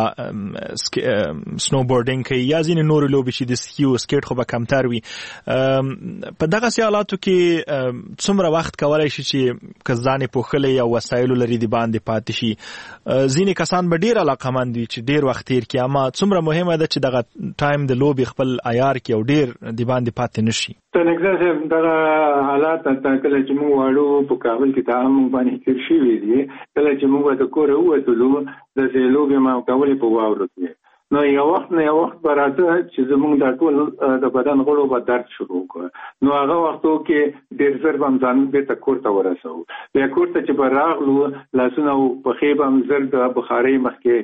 سنو بورډینګ کوي یا ځینې نور لوبې چې د سکیو سکیټ خو به کمتر وي په دغه حالاتو کې څومره وخت کولای شي چې که ځان پوښلی یا وسایلو لري د باندې پاتې شي ځینې کسان به ډېر علاقمند وي چې ډېر وخت تیر کړي اما څومره مهمه ده چې دغه ټایم د لوبي خپل عیار کې او ډیر د باندې پاتې نشي. تنګزه دغه حالات ته کله چې موږ واړو په کابل کې ته موږ باندې تیر شي وی کله چې موږ د کور ووتلو د دې لوبي ما کولې په واورو کې نو یو وخت نه یو وخت براته چې زموږ د ټول د بدن غړو په درد شروع کړ نو هغه وختو کې ډېر زر بم ځان به ته کور ته ورسو بیا کور ته چې براغلو لاسونه په خېبم زر د بخاري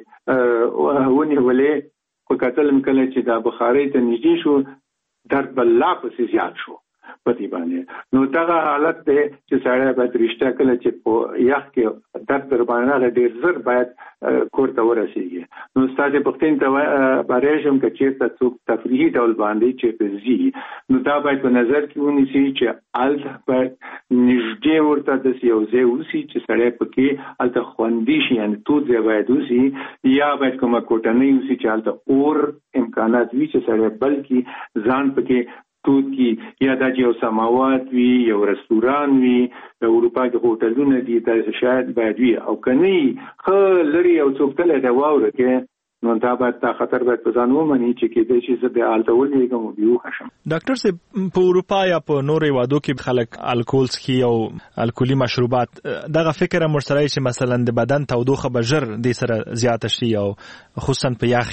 مخکې ونی ولې په قتل مکله چې د بخاري ته نږدې شو درد بل لا پسې زیات شو پتی باندې نو دا حالت ته چې سړی باید رښتا کله چې په یخ کې درد در باندې ډېر زر باید کور ته ورسیږي نو ستاسو پختین ته بارېږم چې چیرته څوک تفریحي ډول باندې چې پزي نو دا باید په نظر کې ونیسي چې الته باید نږدې ورته د یو ځای وسی چې سړی پکې الته خوندي شي یعنی تو ځای باید وسی یا باید کومه کوټه نه وسی چې الته اور امکانات وي چې سړی بلکې ځان پکې توت کی یا د یو سماوات وی یو رستوران وی د اروپا کې هوټلونه دي دا شاید باید وي او کني خو لري او څوک تل دا واوره کې نو دا باید تا خطر باید ځان ومني چې کې د شي زه به الته ولېږم او یو خشم. ډاکټر صاحب په اروپا یا په نورې وادو کې خلک الکول څښي او الکولي مشروبات دغه فکر مرسته چې مثلا د بدن تودوخه به ژر د سره زیات شي او خصوصا په یخ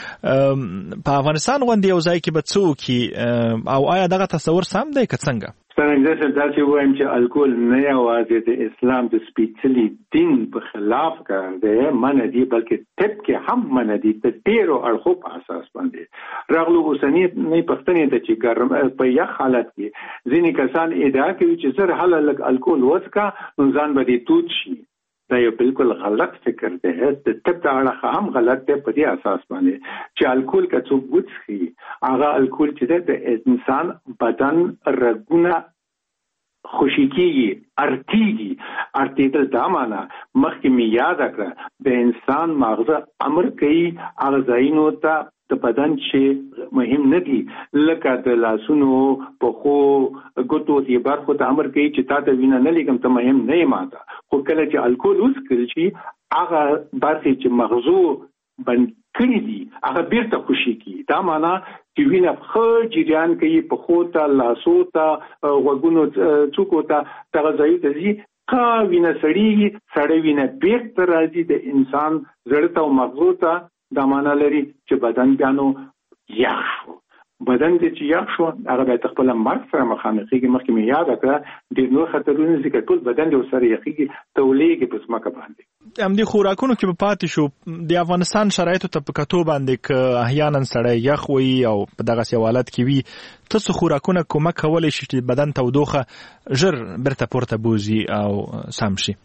کې په افغانستان غونډې یو ځای کې به څوک او آیا دغه تصور سم دی که څنګه؟ څنګه دا چې وایم چې الکول نه یوازې د اسلام د سپیڅلي دین په خلاف کار دی منع دی بلکې طب کې هم منع دی د ډیرو اړخو په اساس باندې راغلو اوسنی نه پښتنې ته چې ګرم په یخ حالت کې ځینې کسان ادعا کوي چې زر حلال الکول وڅکا نو ځان به دې توت شي دا یو بالکل غلط فکر دی د طب د اړخ هم غلط دی په دې اساس باندې چې الکول که څوک وڅښي هغه الکول چې د انسان بدن رګونه خوشی کیږي ارتیږي ارتیدل دا معنا مخکې می یاد کړه د انسان مغزه امر کوي اغزاینو ته د بدن چې مهم نه دي لکه د لاسونو په خو ګوتو دی برخو ته امر کوي چې تا ته وینه نه لګم ته مهم نه ماته خو کله چې الکول وسکل شي هغه برخې چې مغزو بند کړی دي هغه بیرته خوشی کی دا معنا چې وینه خو جریان کوي په خو ته لاسو ته وګونو څوکو ته تغذیه ته زی کا وینه سړی سړی وینه بیرته راځي د انسان زړه ته او مغزو ته دا معنا لري چې بدن بیانو یخ شو بدن دې چې یخ شو هغه به خپل مرګ سره مخامخ کېږي مخکې مې یاد کړه د نور خطرونو ذکر ټول بدن دې سره یخيږي تولېږي په سمکه باندې هم دي خوراکونو کې په پاتې شو د افغانستان شرایطو ته په کتو باندې ک احیانا سړی یخ وي او په دغه حالت کې وي تاسو خوراکونه کومه کولای شي چې بدن تودوخه ژر برته پورته بوزي او سم شي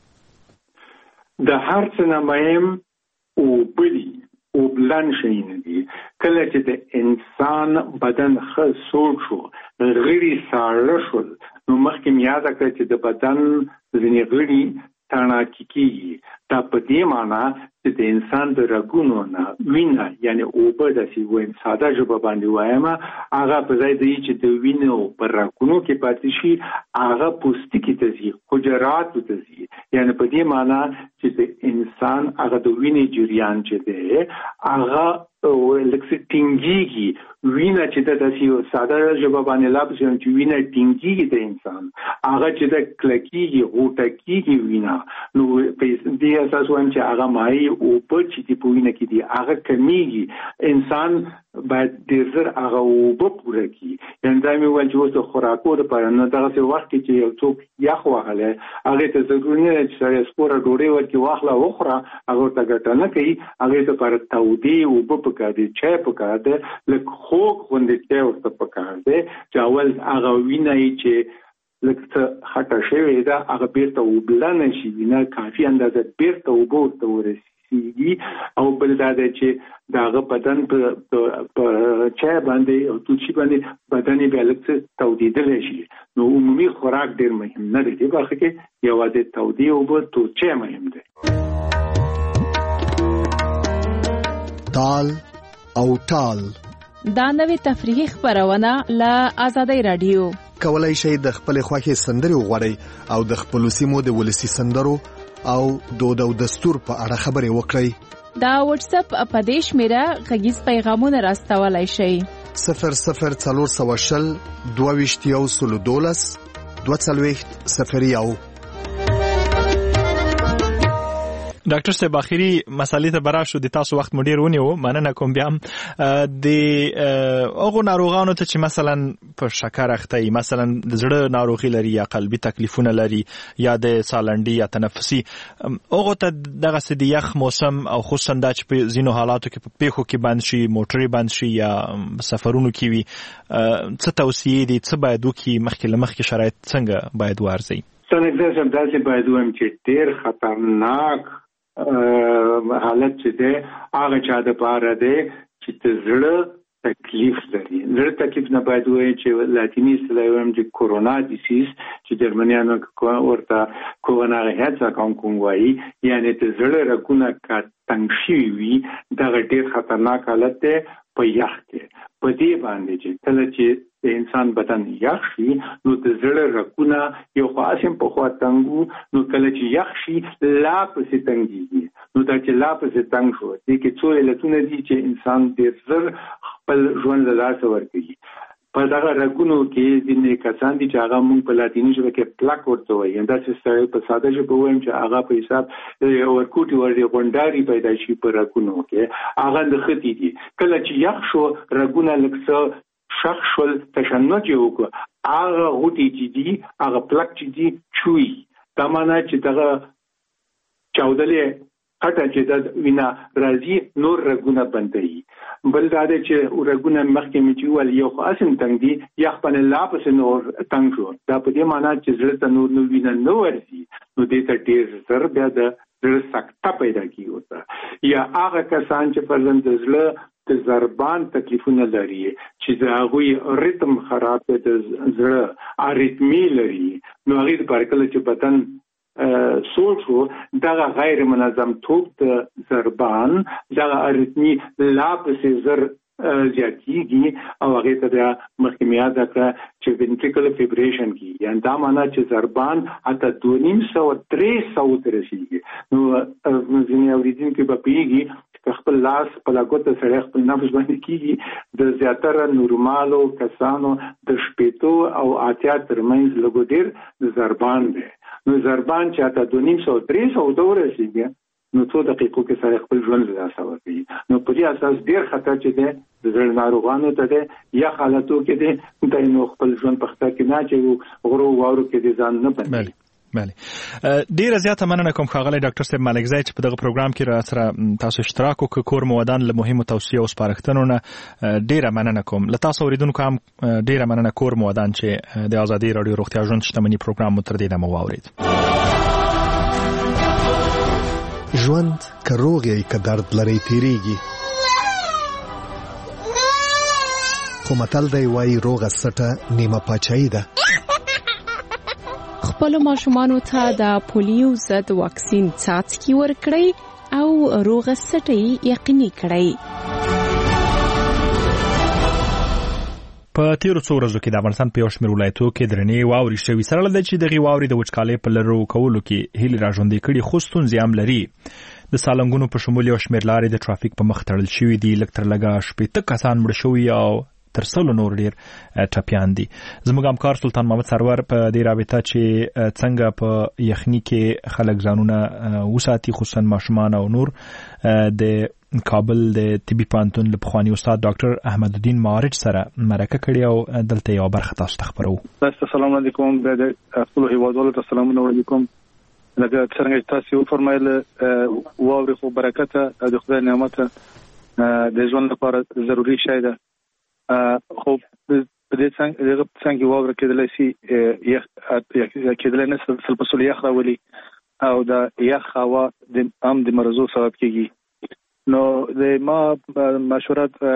د هر څه نه مهم او بلی او بلان شي نه دي کله چې د انسان بدن خل سوړ شو غړي ساړه شو نو مخکې یاد کړئ چې د بدن ځینې غړي تانا کیږي دا په دې معنی چې د انسان د رګونو نه وینه یعنی اوبه داسې وایم ساده ژبه باندې وایم هغه په ځای دی چې د وینو په رګونو کې پاتې شي هغه پوستکي ته ځي حجراتو ته ځي یعنی په دې معنی چې د انسان هغه د وینې جریان چې دی هغه لکه ټینګيږي وینه چې د داسې ساده ژبه باندې لابس چې وینه ټینګيږي د انسان هغه چې د کلکيږي غوټکيږي وینه نو په دې اساس وایم چې هغه مای او په چې دی په وینه کې دی هغه کمیږي انسان باید ډیر زر هغه او په پوره کی یعنی دا مې ول چې اوس خوراکو لپاره نو دغه وخت کې یو څوک یخ وهله هغه ته ضروري نه چې سره سپوره ډوډۍ ورکړي واخله وخوره هغه ته ګټه نه کوي هغه ته پر تودي او په پکا دي چې پکا ده لکه خوږ غوندې چې ورته پکا ده چې اول هغه وینه چې لکه خټه شوی دا هغه بیرته وبلنه شي نه کافي اندازه بیرته وبورته ورسیږي او بل دا چې داغه بدن په چا باندې او توچی باندې بدن به لکه تودیدل شي نو عمومي خوراک ډیر مهم نه دی برخه کې یوازې تودي او به توچه مهم دی تال او تال دا نوې تفریحي خبرونه له آزادۍ رادیو کولای شئ د خپل خوښي سندري وغوړئ او د خپل سیمو د ولسی سندرو او دود او دستور په اړه خبرې وکړئ دا واتس اپ اپدیش میرا غږیز پیغامونه راستولای شئ صفر صفر څلور سوه شل دوه ویشت یو سلو دولس دوه څلوېښت صفر یو ډاکټر صاحب اخیری مسالې ته برا شو د تاسو وخت مډیر ونیو مننه کوم بیا د هغه ناروغانو ته چې مثلا په شکر اخته مثلا د زړه ناروغي لري یا قلبي تکلیفونه لري یا د سالنډي یا تنفسي هغه ته دغه سدي یخ موسم او خصوصا د چې په زینو حالاتو کې په پیخو کې بند شي موټري بند شي یا سفرونو کې وي څه توصیه دي څه باید وکړي مخکې لمخکې شرایط څنګه باید وارزي څنګه چې داسې باید ویم چې ډیر خطرناک حالت چې ده هغه چا د پاره ده چې د زړه تکلیف لري زړه تکلیف نه باید وایي چې لاتینی سلایم چې کورونا ډیسیز چې جرمنیانو ورته کورونا هڅه کوم کوم وایي یعنی د زړه رګونه کا تنګ شي وي دا ډېر خطرناک حالت ده په یخ کې په دې باندې چې کله چې د انسان بدن یخ شي نو د زړه رګونه یو خاصم په خوا تنګو نو کله چې یخ شي لا پسې تنګيږي نو دا چې لا پسې تنګ شو دي کې څو علتونه دي چې انسان ډېر زر خپل ژوند له لاسه ورکوي په دغه رګونو کې ځینې کسان دي چې هغه مونږ په لاتیني ژبه کې پلاک ورته وایي دا چې په ساده ژبه وایم چې هغه په حساب ورکوټي ورې غونډاري پیدا شي په رګونو کې هغه د ختی دي کله چې یخ شو رګونه لکه شخ شول تشنج وکړه هغه غوټي چې دي هغه پلاک چې دي چوي دا معنی چې دغه چاودلې اټه چې د وینا راځي نور رګونه بندي بل دا چې رګونه مخکې مې ول یو خاصم تنګ دي یا خپل لا پس نور تنګ شو دا په دې معنی چې زړه ته نور نو وینا نو ورځي نو دې ته ډیر زر بیا د زړه سکته پیدا کیږي یا هغه کسان چې فرزند زړه د ضربان تکلیفونه لري چې د هغوی ریتم خراب دی د زړه اریتمی لري نو هغه د پارکل چې بدن سوچو دغه غیر منظم توپ د ضربان دغه اریتمی لا پسې زر زیاتیږي او هغه ته د مخکمیا د چې ventricular fibrillation کی یعنی دا معنی چې ضربان حتی دوه نیم سو درې سو ترسيږي نو ځینې اوریدونکو په پیږي خپل لاس په لاګوت سره خپل نفس باندې کیږي د زیاتره نورمالو کسانو د شپېتو او اتیا ترمنځ لګو ډیر د ضربان دی نو ضربان چې حتی دوه نیم سو درې سو ترسيږي نو څو دقیقو کې سره خپل ژوند له لاسه ورکوي نو په دې اساس ډیر خطر چې دی د زړه ناروغانو ته دی یا حالتو کې دی د نو خپل ژوند په خطر کې نه چې غرو وارو کې دي ځان نه بندي بله ډیره زیاته مننه کوم ښاغلی ډاکټر صاحب ملکزی چې په دغه پروګرام کې را سره تاسو اشتراک وکړ کور مودان له مهمو توصیو او سپارښتنو نه ډیره مننه کوم له تاسو اوریدونکو هم ډیره مننه کور مودان چې د آزادۍ راډیو روغتیا ژوند شتمني پروګرام مو تر دې دمه واورید ژوند که روغ یې که درد لري تیریږي خو متل دی وایي روغه سټه نیمه پاچاهي ده خپل ماشومانو ته د پولیو ضد واکسین څاڅکي ورکړئ او روغ سټي یقیني کړئ. په تیرو څو ورځو کې د افغانستان په یو شمېر ولایتو کې درنې واورې شوي، سره له دې چې دغې واورې د وچکالۍ په لرو کولو کې هیلې راژوندۍ کړي، خو ستونزې هم لري. د سالنګونو په شمول یو شمېر لارې د ټرافیک په مخ تړل شوي دي، لږ تر لږه شپېته کسان مړه شوي او تر سلو نور ډېر ټپیان دي. زموږ همکار سلطان محمد سرور په دې رابطه چې څنګه په یخني کې خلک ځانونه وساتي، خصوصا ماشومان او نور، د کابل د طبي پوهنتون له پخواني استاد ډاکټر احمد الدین معارج سره مرکه کړې او دلته یو برخه تاسو ته خبرو. السلام علیکم، د خپل هیوادوالو ته سلام علیکم. لکه څنګه تاسو وفرمایل واورې خو برکت د خدای نعمت د ژوند لپاره ضروری شی ده، خو په دې څنګه څنګه واورې کېدلی شي یخ کېدلی نه سل په سل یخ راولي او د یخ هوا د عام د مرزو سبب کېږي. نو د ما مشورت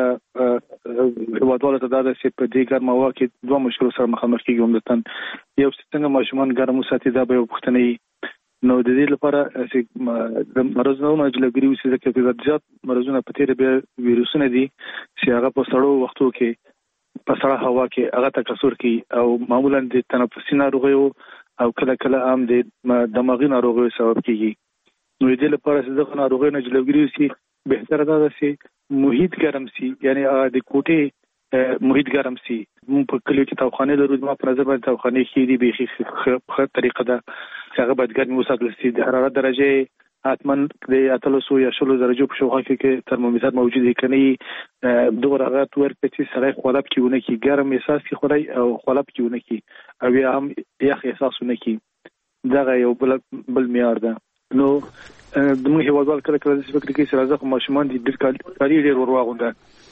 هیوادوالو ته دا ده چې په دې ګرمه هوا کې دوه مشکلو سره مخامخ کېږي. عمدتاً یو څنګه ماشومان ګرم وساتي، دا به یو پوښتنه وي. نو د دې لپاره چې د مرزونو جلوګیري وشي، ځکه چې زیات مرزونه په تیره بیا ویروسونه دي چې هغه په سړو وختو کې په سړه هوا کې هغه تکثر کوي او معمولا د تنفسي ناروغیو او کله کله هم د دماغي ناروغیو سبب کېږي. نو د دې لپاره چې دغه ناروغیو نه جلوګیري وشي، بهتره ده چې محیط ګرم سي، یعنی د کوټې محیط ګرم سي. موږ په کلیو کې تاوخانې لرو، ما په نظر باندې تاوخانې ښې دي، بیخي ښه طریقه ده چې هغه باید ګرمې وساتل سي. د حرارت درجې حتما د اتلسو یا شلو درجو په شاوخوا کې ترمامیتر موجود وي، که نه دغه هغه ورکړي چې سړی خوله پکې ونه کړي، ګرم احساس کړي خولای او خوله پکې ونه کړي او یا هم یخ احساس ونه کړي. دغه یو بل بل معیار ده. نو د موږ هیوادوال کله کله د فکر کې سره ځکه ماشومان دي ډېر کالي ډېر ورواغونده،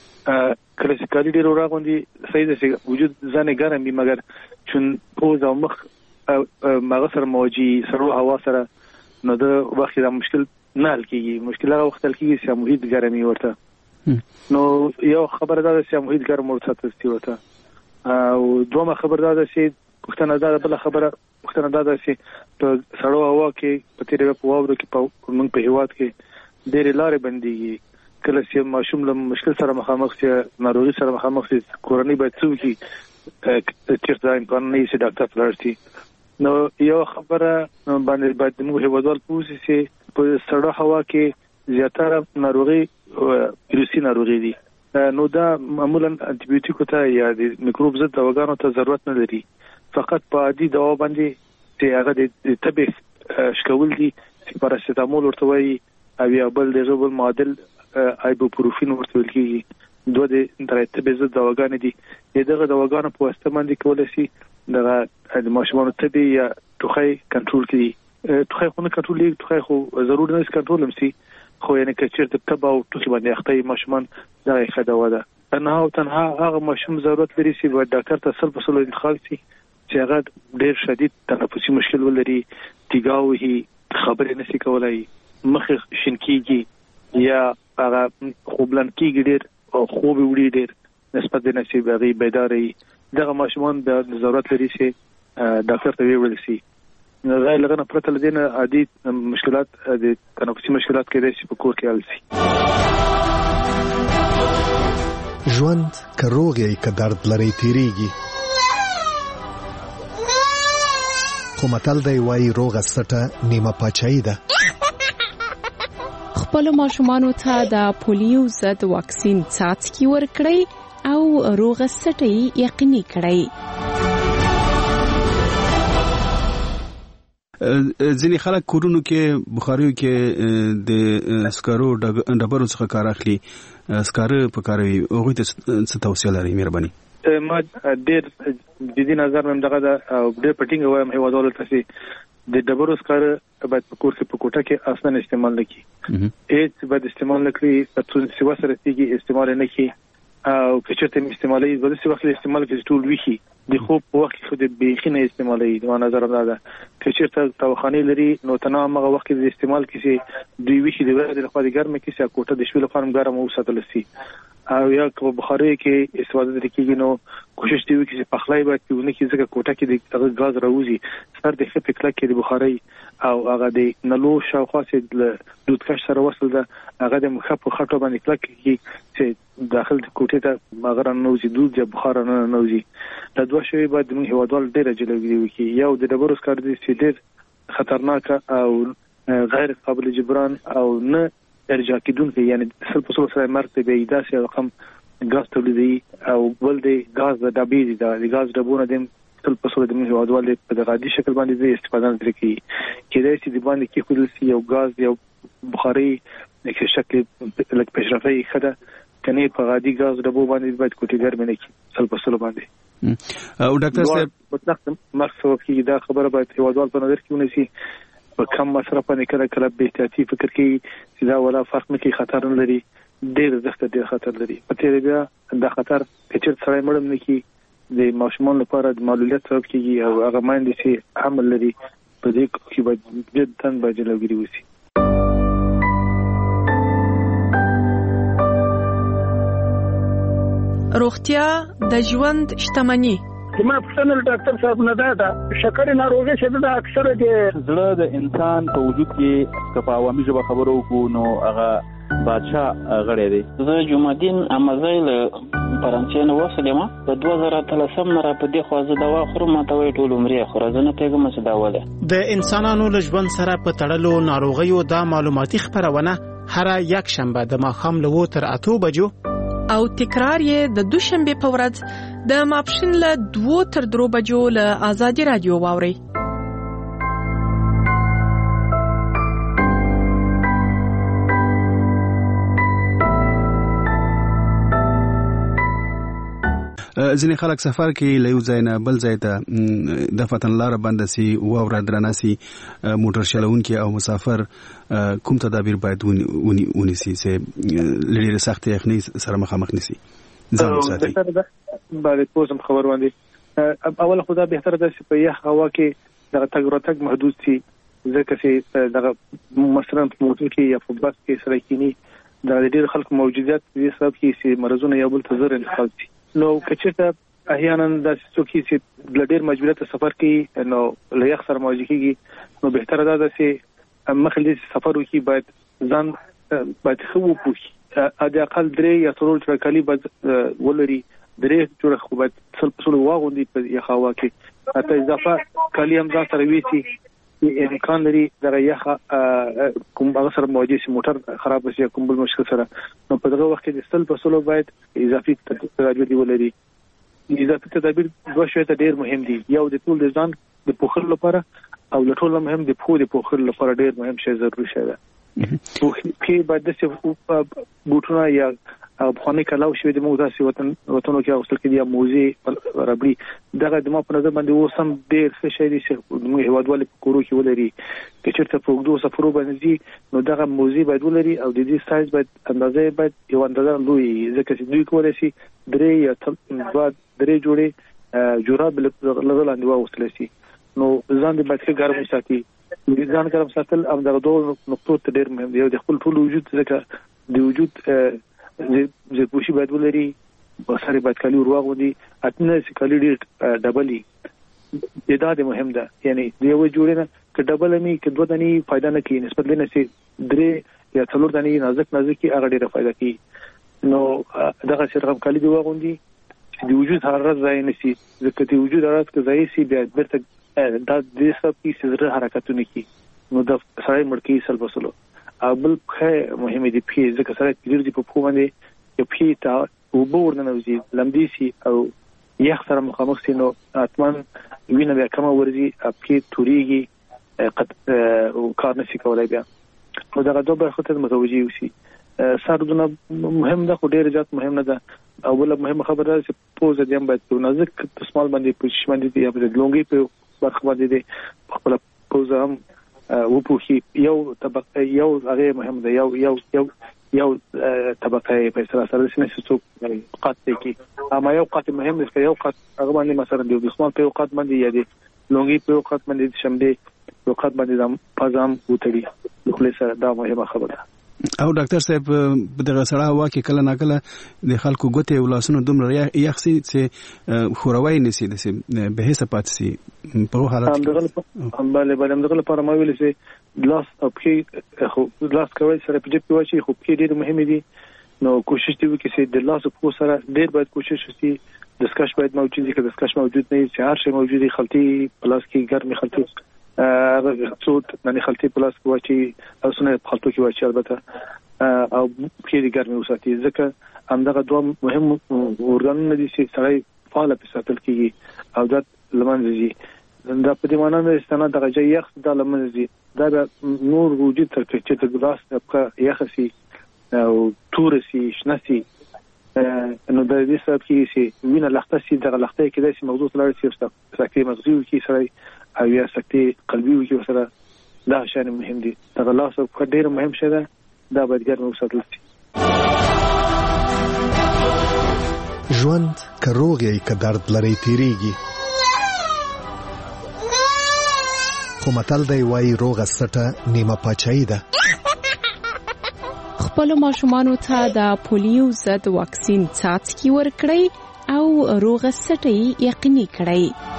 کله چې کالي ډېر ورواغوندي صحیح ده چې وجود ځان ګرم وي، مګر چون پوز او مخ مغه سره مواجهي سړو هوا سره، نو د وخت دا مشکل نه حل کېږي. مشکل هغه وخت حل کېږي چې محیط ګرمي ورته. نو یو خبره دا ده چې محیط ګرم ورته ورته او دومره خبره دا ده چې پښتنه دا بل خبره پښتنه دا ده چې په سړو هوا کې په تیرې په واورو کې په موږ په هیواد کې ډېرې لارې بندېږي. کله چې ماشوم له مشکل سره مخامخ شي، ناروغي سره مخامخ شي، کورنۍ باید څه وکړي چې دا امکان نه وي چې ډاکټر ته لاړ شي. نو یو خبره باندې باید موږ هیوادوال پوه شي چې په سړو هوا کې زیاتره ناروغي ویروسي ناروغي دي. نو دا معمولا انټي بیوټیکو ته یا د میکروب ضد دواګانو ته ضرورت نه لري، فقط په عادي دوا باندې چې هغه د تبې شکول دي چې پاراسټامول ورته وایي او یا بل د غبل معادل ایبوپروفین ورته ویل کېږي. دوه د تبې ضد دواګانې دي. دغه دواګانو په واسطه باندې کولای شي دغه د ماشومانو تبې یا ټوخی کنټرول کړي. ټوخی خو نه کنټرول کړي، ټوخی خو ضروري نه کنټرول هم سي، خو یعنی که چیرته تبه او ټوخی باندې اخته ماشومان دغه ښه دوا ده. تنها او تنها هغه ماشوم ضرورت لري چې باید ډاکټر ته سل په سل انتقال شي چې هغه ډېر شدید تنفسي مشکل ولري، تیګا وهي، خبرې نشي کولای، مخ شین کېږي یا هغه خوبلن کېږي ډېر او خوب وړي ډېر نسبت د نشي هغې بیداري. دغه ماشومان د ضرورت لري چې ډاکټر ته ویول شي. غیر لغنه پرته له دې نه عادي مشکلات د تنفسي مشکلات کېدای شي په کور کې حل شي. ژوند که روغ یې که درد لري تیریږي، خو متل دی وایي روغه سټه نیمه پاچاهي ده. خپلو ماشومانو ته د پولیو ضد واکسین څاڅکي ورکړئ او روغه سټه یقیني کړئ. ځینې خلک کورونو کې بخاریو کې د سکارو ډبرو څخه کار اخلي، سکاره په کاروي، هغوی ته څه توصیه لرئ؟ مهرباني. ما ډېر جدي نظر مې دغه ده او ډېر په ټینګه وایم هیوادوالو ته چې د ډبرو سکاره باید په کور کې په کوټه کې اصلا استعمال نه کړي، هېڅ باید استعمال نه کړي، په څو سیوا سره کېږي استعمال نه کړي او که چېرته مې استعمالوي په داسې وخت کې استعمال کړي چې ټول ویښي د خوب په وخت کې خو د بیخي نه استعمالوي. زما نظر همدا ده که چېرته تاوخانې لري نو تنها همغه وخت کې د استعمال کې چې دوی ویښي د ورځې لخوا د ګرمه کې چې کوټه د شپې لپاره هم ګرمه وساتل شي او یا په بخاري کې استفاده درکېږي نو کوشش دی چې پخلای باید په ونه کې ځکه کوټه کې د غاز راوځي سر د خپل کله کې د بخاري او هغه د نلو شاوخوا چې دودکش سره وصل ده هغه د مخ په خټو باندې کله کې چې داخل د کوټه ته مغرن نوځي دود یا بخار نه نوځي دا دوه شی باید موږ هوادوال ډیر جلوګي وکړي یو د ډبرو سکار دي چې ډیر خطرناک او غیر قابل جبران او نه ارجاع کېدونکي یعنی سل په سل سره مرته به داسې رقم غاز تولیدي او بل د غاز د ډبې د غاز ډبونه د سل په سل د موږ هوادوال په غادي شکل باندې د استفاده لري کېدای شي د باندې کې خودل یو غاز یو بخاري د شکل لکه پېشرفي خده کني په غادي غاز ډبو باندې باید کوټي ګرمه نه کی سل په سل باندې او ډاکټر صاحب مطلق مرسو کې دا خبره باید هوادوال په نظر کې ونیسي په کم مصرف باندې کله کله به احتیاطي فکر کوي چې دا ولا فرق نه کوي خطر نه لري ډېر زخت ډېر خطر لري په تیر بیا دا خطر چې سره مړم نه کی د ماشومان لپاره د معلولیت سبب کیږي او هغه ماندې چې عمل لري په دې کې باید جداً باید جلوګیری وشي روغتیا د ژوند شتمنی زما پښتنل ډاکټر صاحب نه دا شکر ناروغي چې دا اکثره د زړه د انسان په وجود کې کپا عوامي ژبه خبرو کو نو هغه بادشاہ غړی دی زه جمعدین امازیل فرانسې نو وسلم په دوه زره اتلسم را په دې خوازه دوا خورم ته وی ټول عمرې خورزنه پیغام څه دا وله د انسانانو له ژوند سره په تړلو ناروغیو د معلوماتي خبرونه هر یک شنبه د ماښام له تر اتو بجو او تکرار یې د دوشنبه په ورځ د ماپښین له دوه تر درو بجو له آزادي رادیو واوري ځینې خلک سفر کې له یو ځای نه بل ځای ته د فتن لار باندې سي واوره درناسي موټر چلوونکي او مسافر کوم تدابیر باید ونی ونیسي چې لري سخت یخني سره مخامخ نشي ځان وساتي باندې پوزم خبر باندې اول خدا به تر د په یخ هوا کې د تګ راتګ محدود شي ځکه چې د مثلا په موټر کې یا په بس کې سره کینی د ډېر خلک موجودیت دې سبب کې چې مرزونه یو بل ته زر انتقال شي نو کچته احیانا د څوکي چې بلډر مجبوریت سفر کوي نو لیاخ سره مواجه کیږي نو بهتره ده چې مخلي سفر وکي باید ځان باید خو پوښي اده اقل درې یا څلور ټرکالي باید ولري درې جوړه خو باید څل څل واغوندي په یخوا کې حتی اضافه کالي هم ځان سره ویسي امکان لري دا یخه کوم هغه سره مواجه شي موټر خراب شي کوم بل مشکل سره نو په دغه وخت کې ستل په سلو باید اضافي تدابیر ولري اضافي تدابیر دوه شی ته ډیر مهم دي یو د ټول د ځان د پوخر لپاره او د ټول مهم د پوه د پوخر لپاره ډیر مهم شی ضروري شی ده کې باید د څه بوټونه یا افغاني کلاو شوی د موږ داسې وطن وطنو کې اوسل کې دی موزي ربړي دغه د ما په نظر باندې وسم ډیر څه شي دي چې موږ هوادوال په کورو کې ولري چې چیرته په وګړو سفرو باندې نو دغه موزي باید ولري او د دې سایز باید اندازې باید یو اندازه لوی ځکه چې دوی کولای شي درې یا څلور درې جوړې جوراب لغلاندې واوسل شي نو ځان دې باید ګرم وساتي ځان ګرم ساتل او دغه دوه نقطو ته ډیر مهم دی د خپل ټول وجود ځکه د وجود زه پوښي باید ولري بسره باید کالي ورواغودي اتنه چې کالي ډیر ډبلي دا د مهم ده یعنی دی یو جوړنه ک ډبل می ک دوه دني فائدہ نه کوي نسبت لنه سي درې یا څلور دني نازک نازک هغه ډیره فائدہ کوي نو دغه چې رقم کالي دی واغوندي د وجود حرارت ځای نشي ځکه د وجود حرارت کې ځای سي بیا برته دا د سب کی سره حرکتونه کوي نو د سړی مړکی سل بسلو ابل خه مهمه دي په ځکه سره کلیږي په پخو باندې یو پی تا وبور نه نوځي لمدي سي او یخ سره مخامخ سي نو اتمن وینه بیا کوم ورزي اپکی توريږي قد او کار نشي کولای بیا نو دا دوه برخه ته متوجي وسی سردونه مهم ده خو ډیر زیات مهم نه ده او بل مهم خبره چې پوزه دیم باید په نازک تسمال باندې په شمن دي یا په لونګي په برخه باندې دي خپل پوزه هم وپوخي یو طبقه یو هغه مهم ده یو یو یو یو طبقه په سره سره نشي څوک قات کی اما یو قات مهم ده یو قات هغه باندې مثلا د دښمن په یو قات باندې یا دي لونګي په یو قات باندې شمدي یو قات باندې د پزام وټړي خو له سره دا مهمه خبره او ډاکټر صاحب دغه سړه هوا کې کله ناکله د خلکو ګوتې او لاسونو دومره یخسي چې خوروي نسی د به هیڅ پاتسي په حالت کې هم بل بل هم دغه لپاره ما ویل چې لاس او کې خو لاس کوي سره په جيب کې واچي خو کې ډېر مهم دي نو کوشش دی وکړي چې د لاس په سره ډېر باید کوشش وکړي دسکش باید موجود وي که دسکش موجود نه وي چې هر شی موجود وي خلطي پلاس کې ګرمي خلطي هغه څوت باندې خلطي پلاس کې واچي او سونه خلطو کې واچي البته او کې د ګرمي وساتي ځکه همدغه دوه مهم اورګانونه دي چې سړی فعال په ساتل کېږي او دا لمنځي دا په دې معنی نه استناد دغه ځای یخ دا لمنځي دا نور وجود تر چې د ګلاس په یخسي او تورسي شنسي نو د دې سبب کې چې وینه لخته سي دغه لخته کې د سي موضوع لري چې سکتې مغزي کې سره او یا سکتې قلبي کې سره دا شان مهم دي دغه لاس په ډېر مهم شه ده دا باید ګرمه وساتل شي. ژوند که روغ یې که درد لري تیریږي خو متل دی وایي روغه سټه نیمه پاچاهي ده. خپل ماشومانو ته د پولیو ضد واکسین څاڅکي ورکړئ او روغه سټه یقیني کړئ.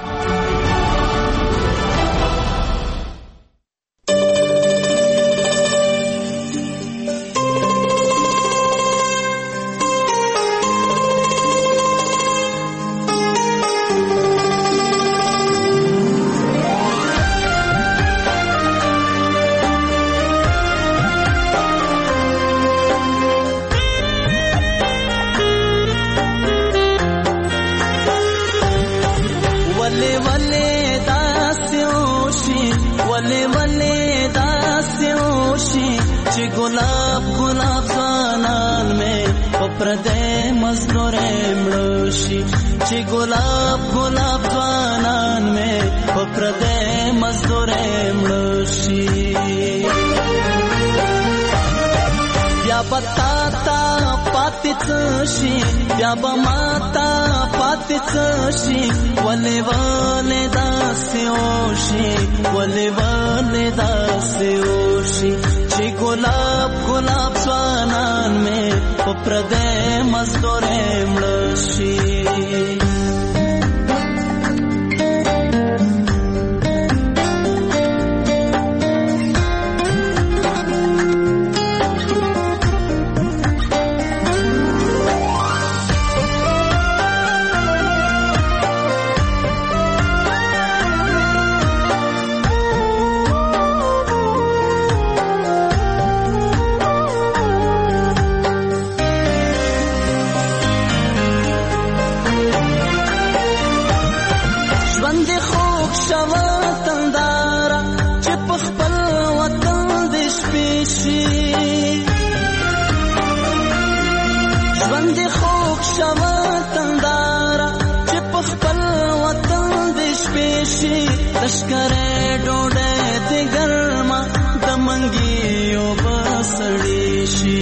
یا با ماتا پاتڅشي ولې ولې داسې اوشي ولې ولې داسې اوشي چې ګلاب ګلاب ځوانان مې په پردې مزدورې مړشي. لشکره ډوډۍ د ګرما د منګیو بسړې شي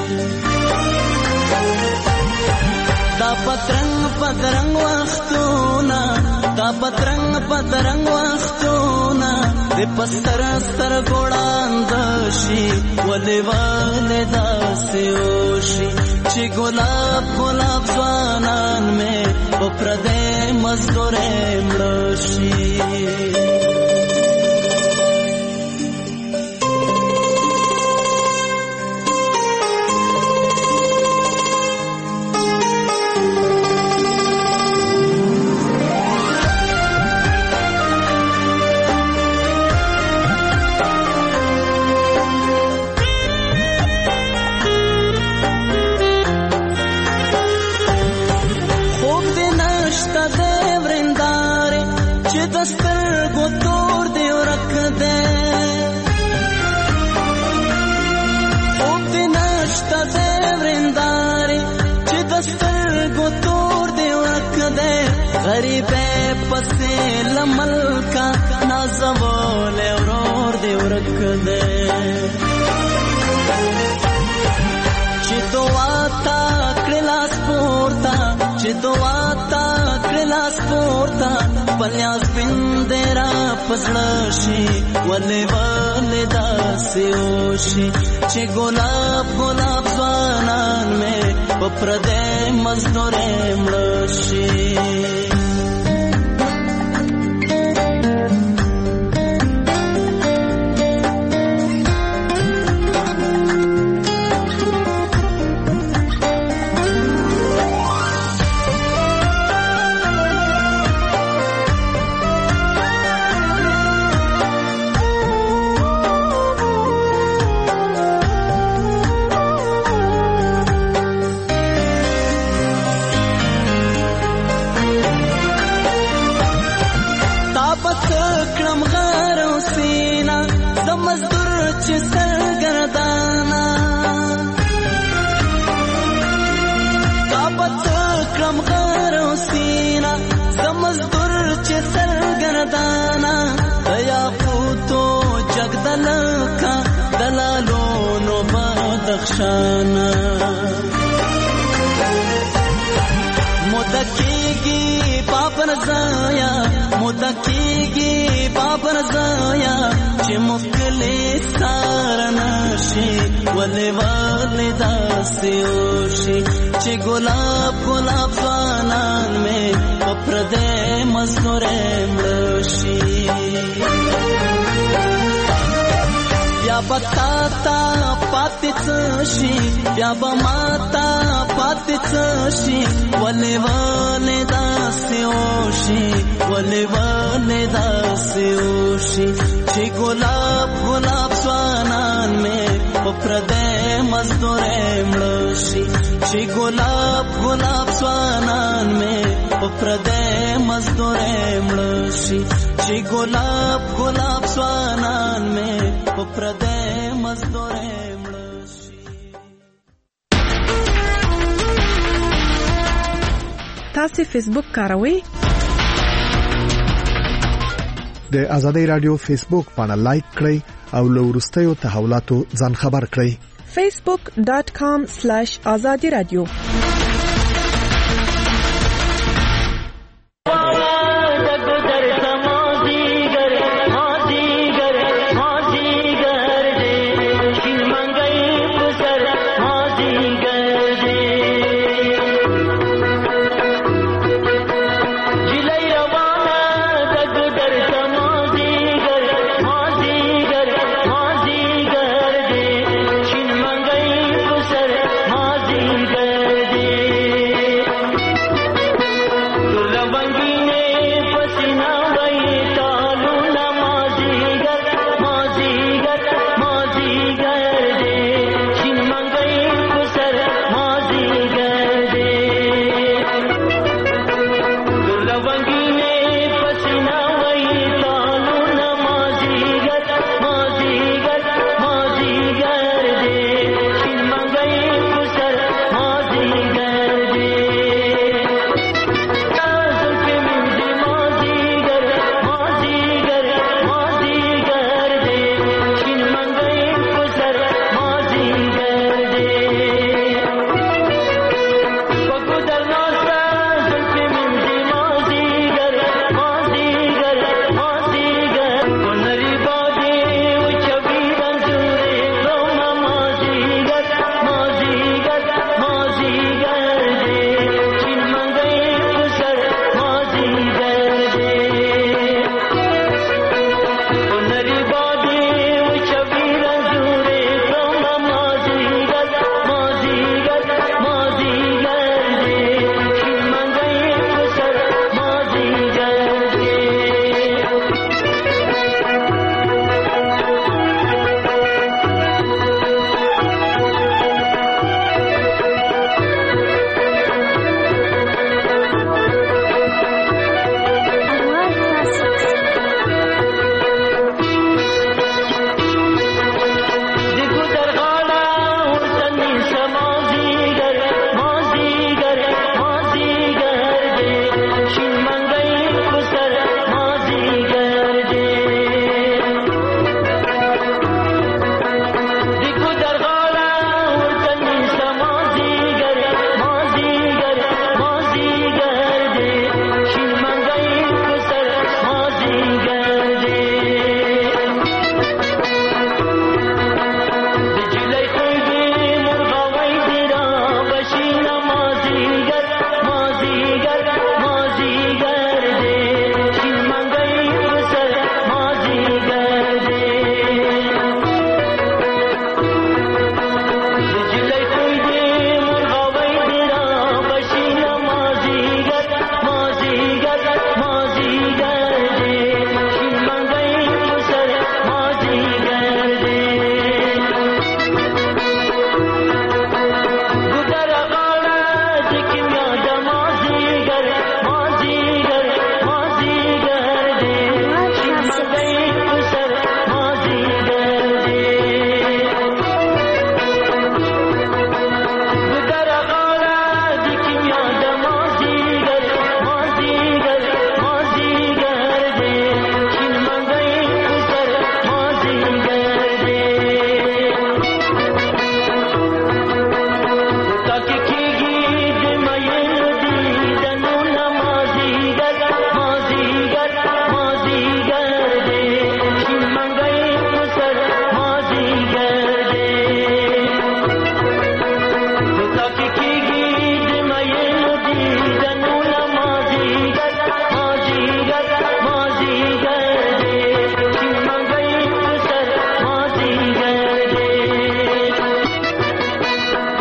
دا پترنګ پترنګ وختونه دا پترنګ پترنګ وختونه د پستر ستر ګوړاند شي ولې ولې داسې وشي چې ګلاب ګلاب ځوانان مې په پردې مزدورې مړشي. غریبه پسې لمل کا نازول اورور دی ورکده چې دعا تا کړلاس پورتا چې دعا تا کړلاس پورتا خپل یاز بندرا پزړشي ولې ولې داسې وشي چې ګلاب ګلاب ځوانان مې په پردې مزدورې مړ شي دلکا دلالونو بدخشانا مدکیگی بابر زایا مدکیگی بابر زایا چه مفکلی سارناشی ولی ولی داستی اوشی چه گلاب گلاب زوانان میں پپرده مزدوره ملوشی بیا بتاتا پاتې څشي بیا بماتا پاتې څشي ولې ولې داسې وشي ولې ولې داسې وشي چې ګلاب ګلاب ځوانان مې په پردې مزدورې مړ شي چې ګلاب ګلاب ځوانان مې په پردې مزدورې مړ شي چې ګلاب ګلاب ځوانان مې په پردې مزدورې مړ شي. تاسو فیسبوک کاروئ؟ د آزادۍ رادیو فیسبوک باندې لایک کړئ او له وروستیو تحولاتو ځان خبر کړئ. facebook dot com slash azadi radio Mazi